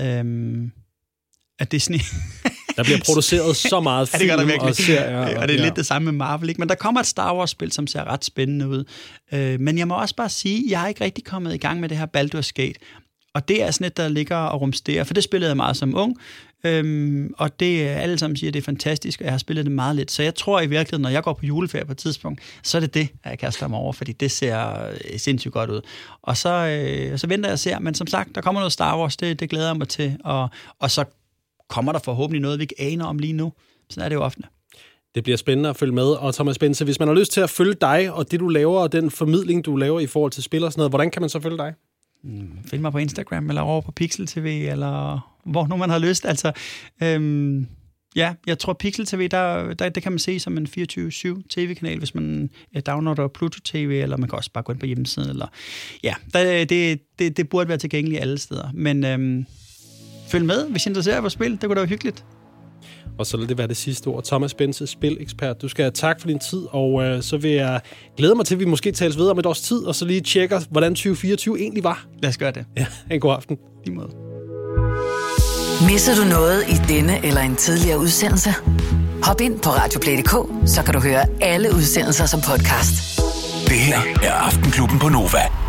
af Disney. Der bliver produceret så meget film og serier. Og det er lidt det samme med Marvel, ikke? Men der kommer et Star Wars-spil, som ser ret spændende ud. Men jeg må også bare sige, at jeg er ikke rigtig kommet i gang med det her Baldur's Gate. Og det er sådan et, der ligger og rumsterer, for det spillede jeg meget som ung. Og det alle sammen siger, at det er fantastisk, og jeg har spillet det meget lidt. Så jeg tror i virkeligheden, når jeg går på juleferie på et tidspunkt, så er det, jeg kaster mig over, fordi det ser sindssygt godt ud. Og så venter jeg og ser, men som sagt, der kommer noget Star Wars, det glæder jeg mig til, og så kommer der forhåbentlig noget, vi ikke aner om lige nu. Sådan er det jo ofte. Det bliver spændende at følge med. Og Thomas Bense, hvis man har lyst til at følge dig, og det du laver, og den formidling, du laver i forhold til spil og sådan noget, hvordan kan man så følge dig? Find mig på Instagram, eller over på Pixel TV, eller hvor nu man har lyst. Altså, jeg tror Pixel TV, det kan man se som en 24/7 tv-kanal, hvis man downloader Pluto TV, eller man kan også bare gå ind på hjemmesiden. Eller, det burde være tilgængeligt alle steder. Men følg med, hvis I interesserer jer for spil. Det kunne da være hyggeligt. Og så vil det være det sidste ord. Thomas Bense, spilekspert. Du skal have tak for din tid, og så vil jeg glæde mig til, at vi måske tales videre om et års tid, og så lige tjekker, hvordan 2024 egentlig var. Lad os gøre det. Ja, en god aften. Lige måde. Misser du noget i denne eller en tidligere udsendelse? Hop ind på radioplay.dk, så kan du høre alle udsendelser som podcast. Det her er Aftenklubben på Nova.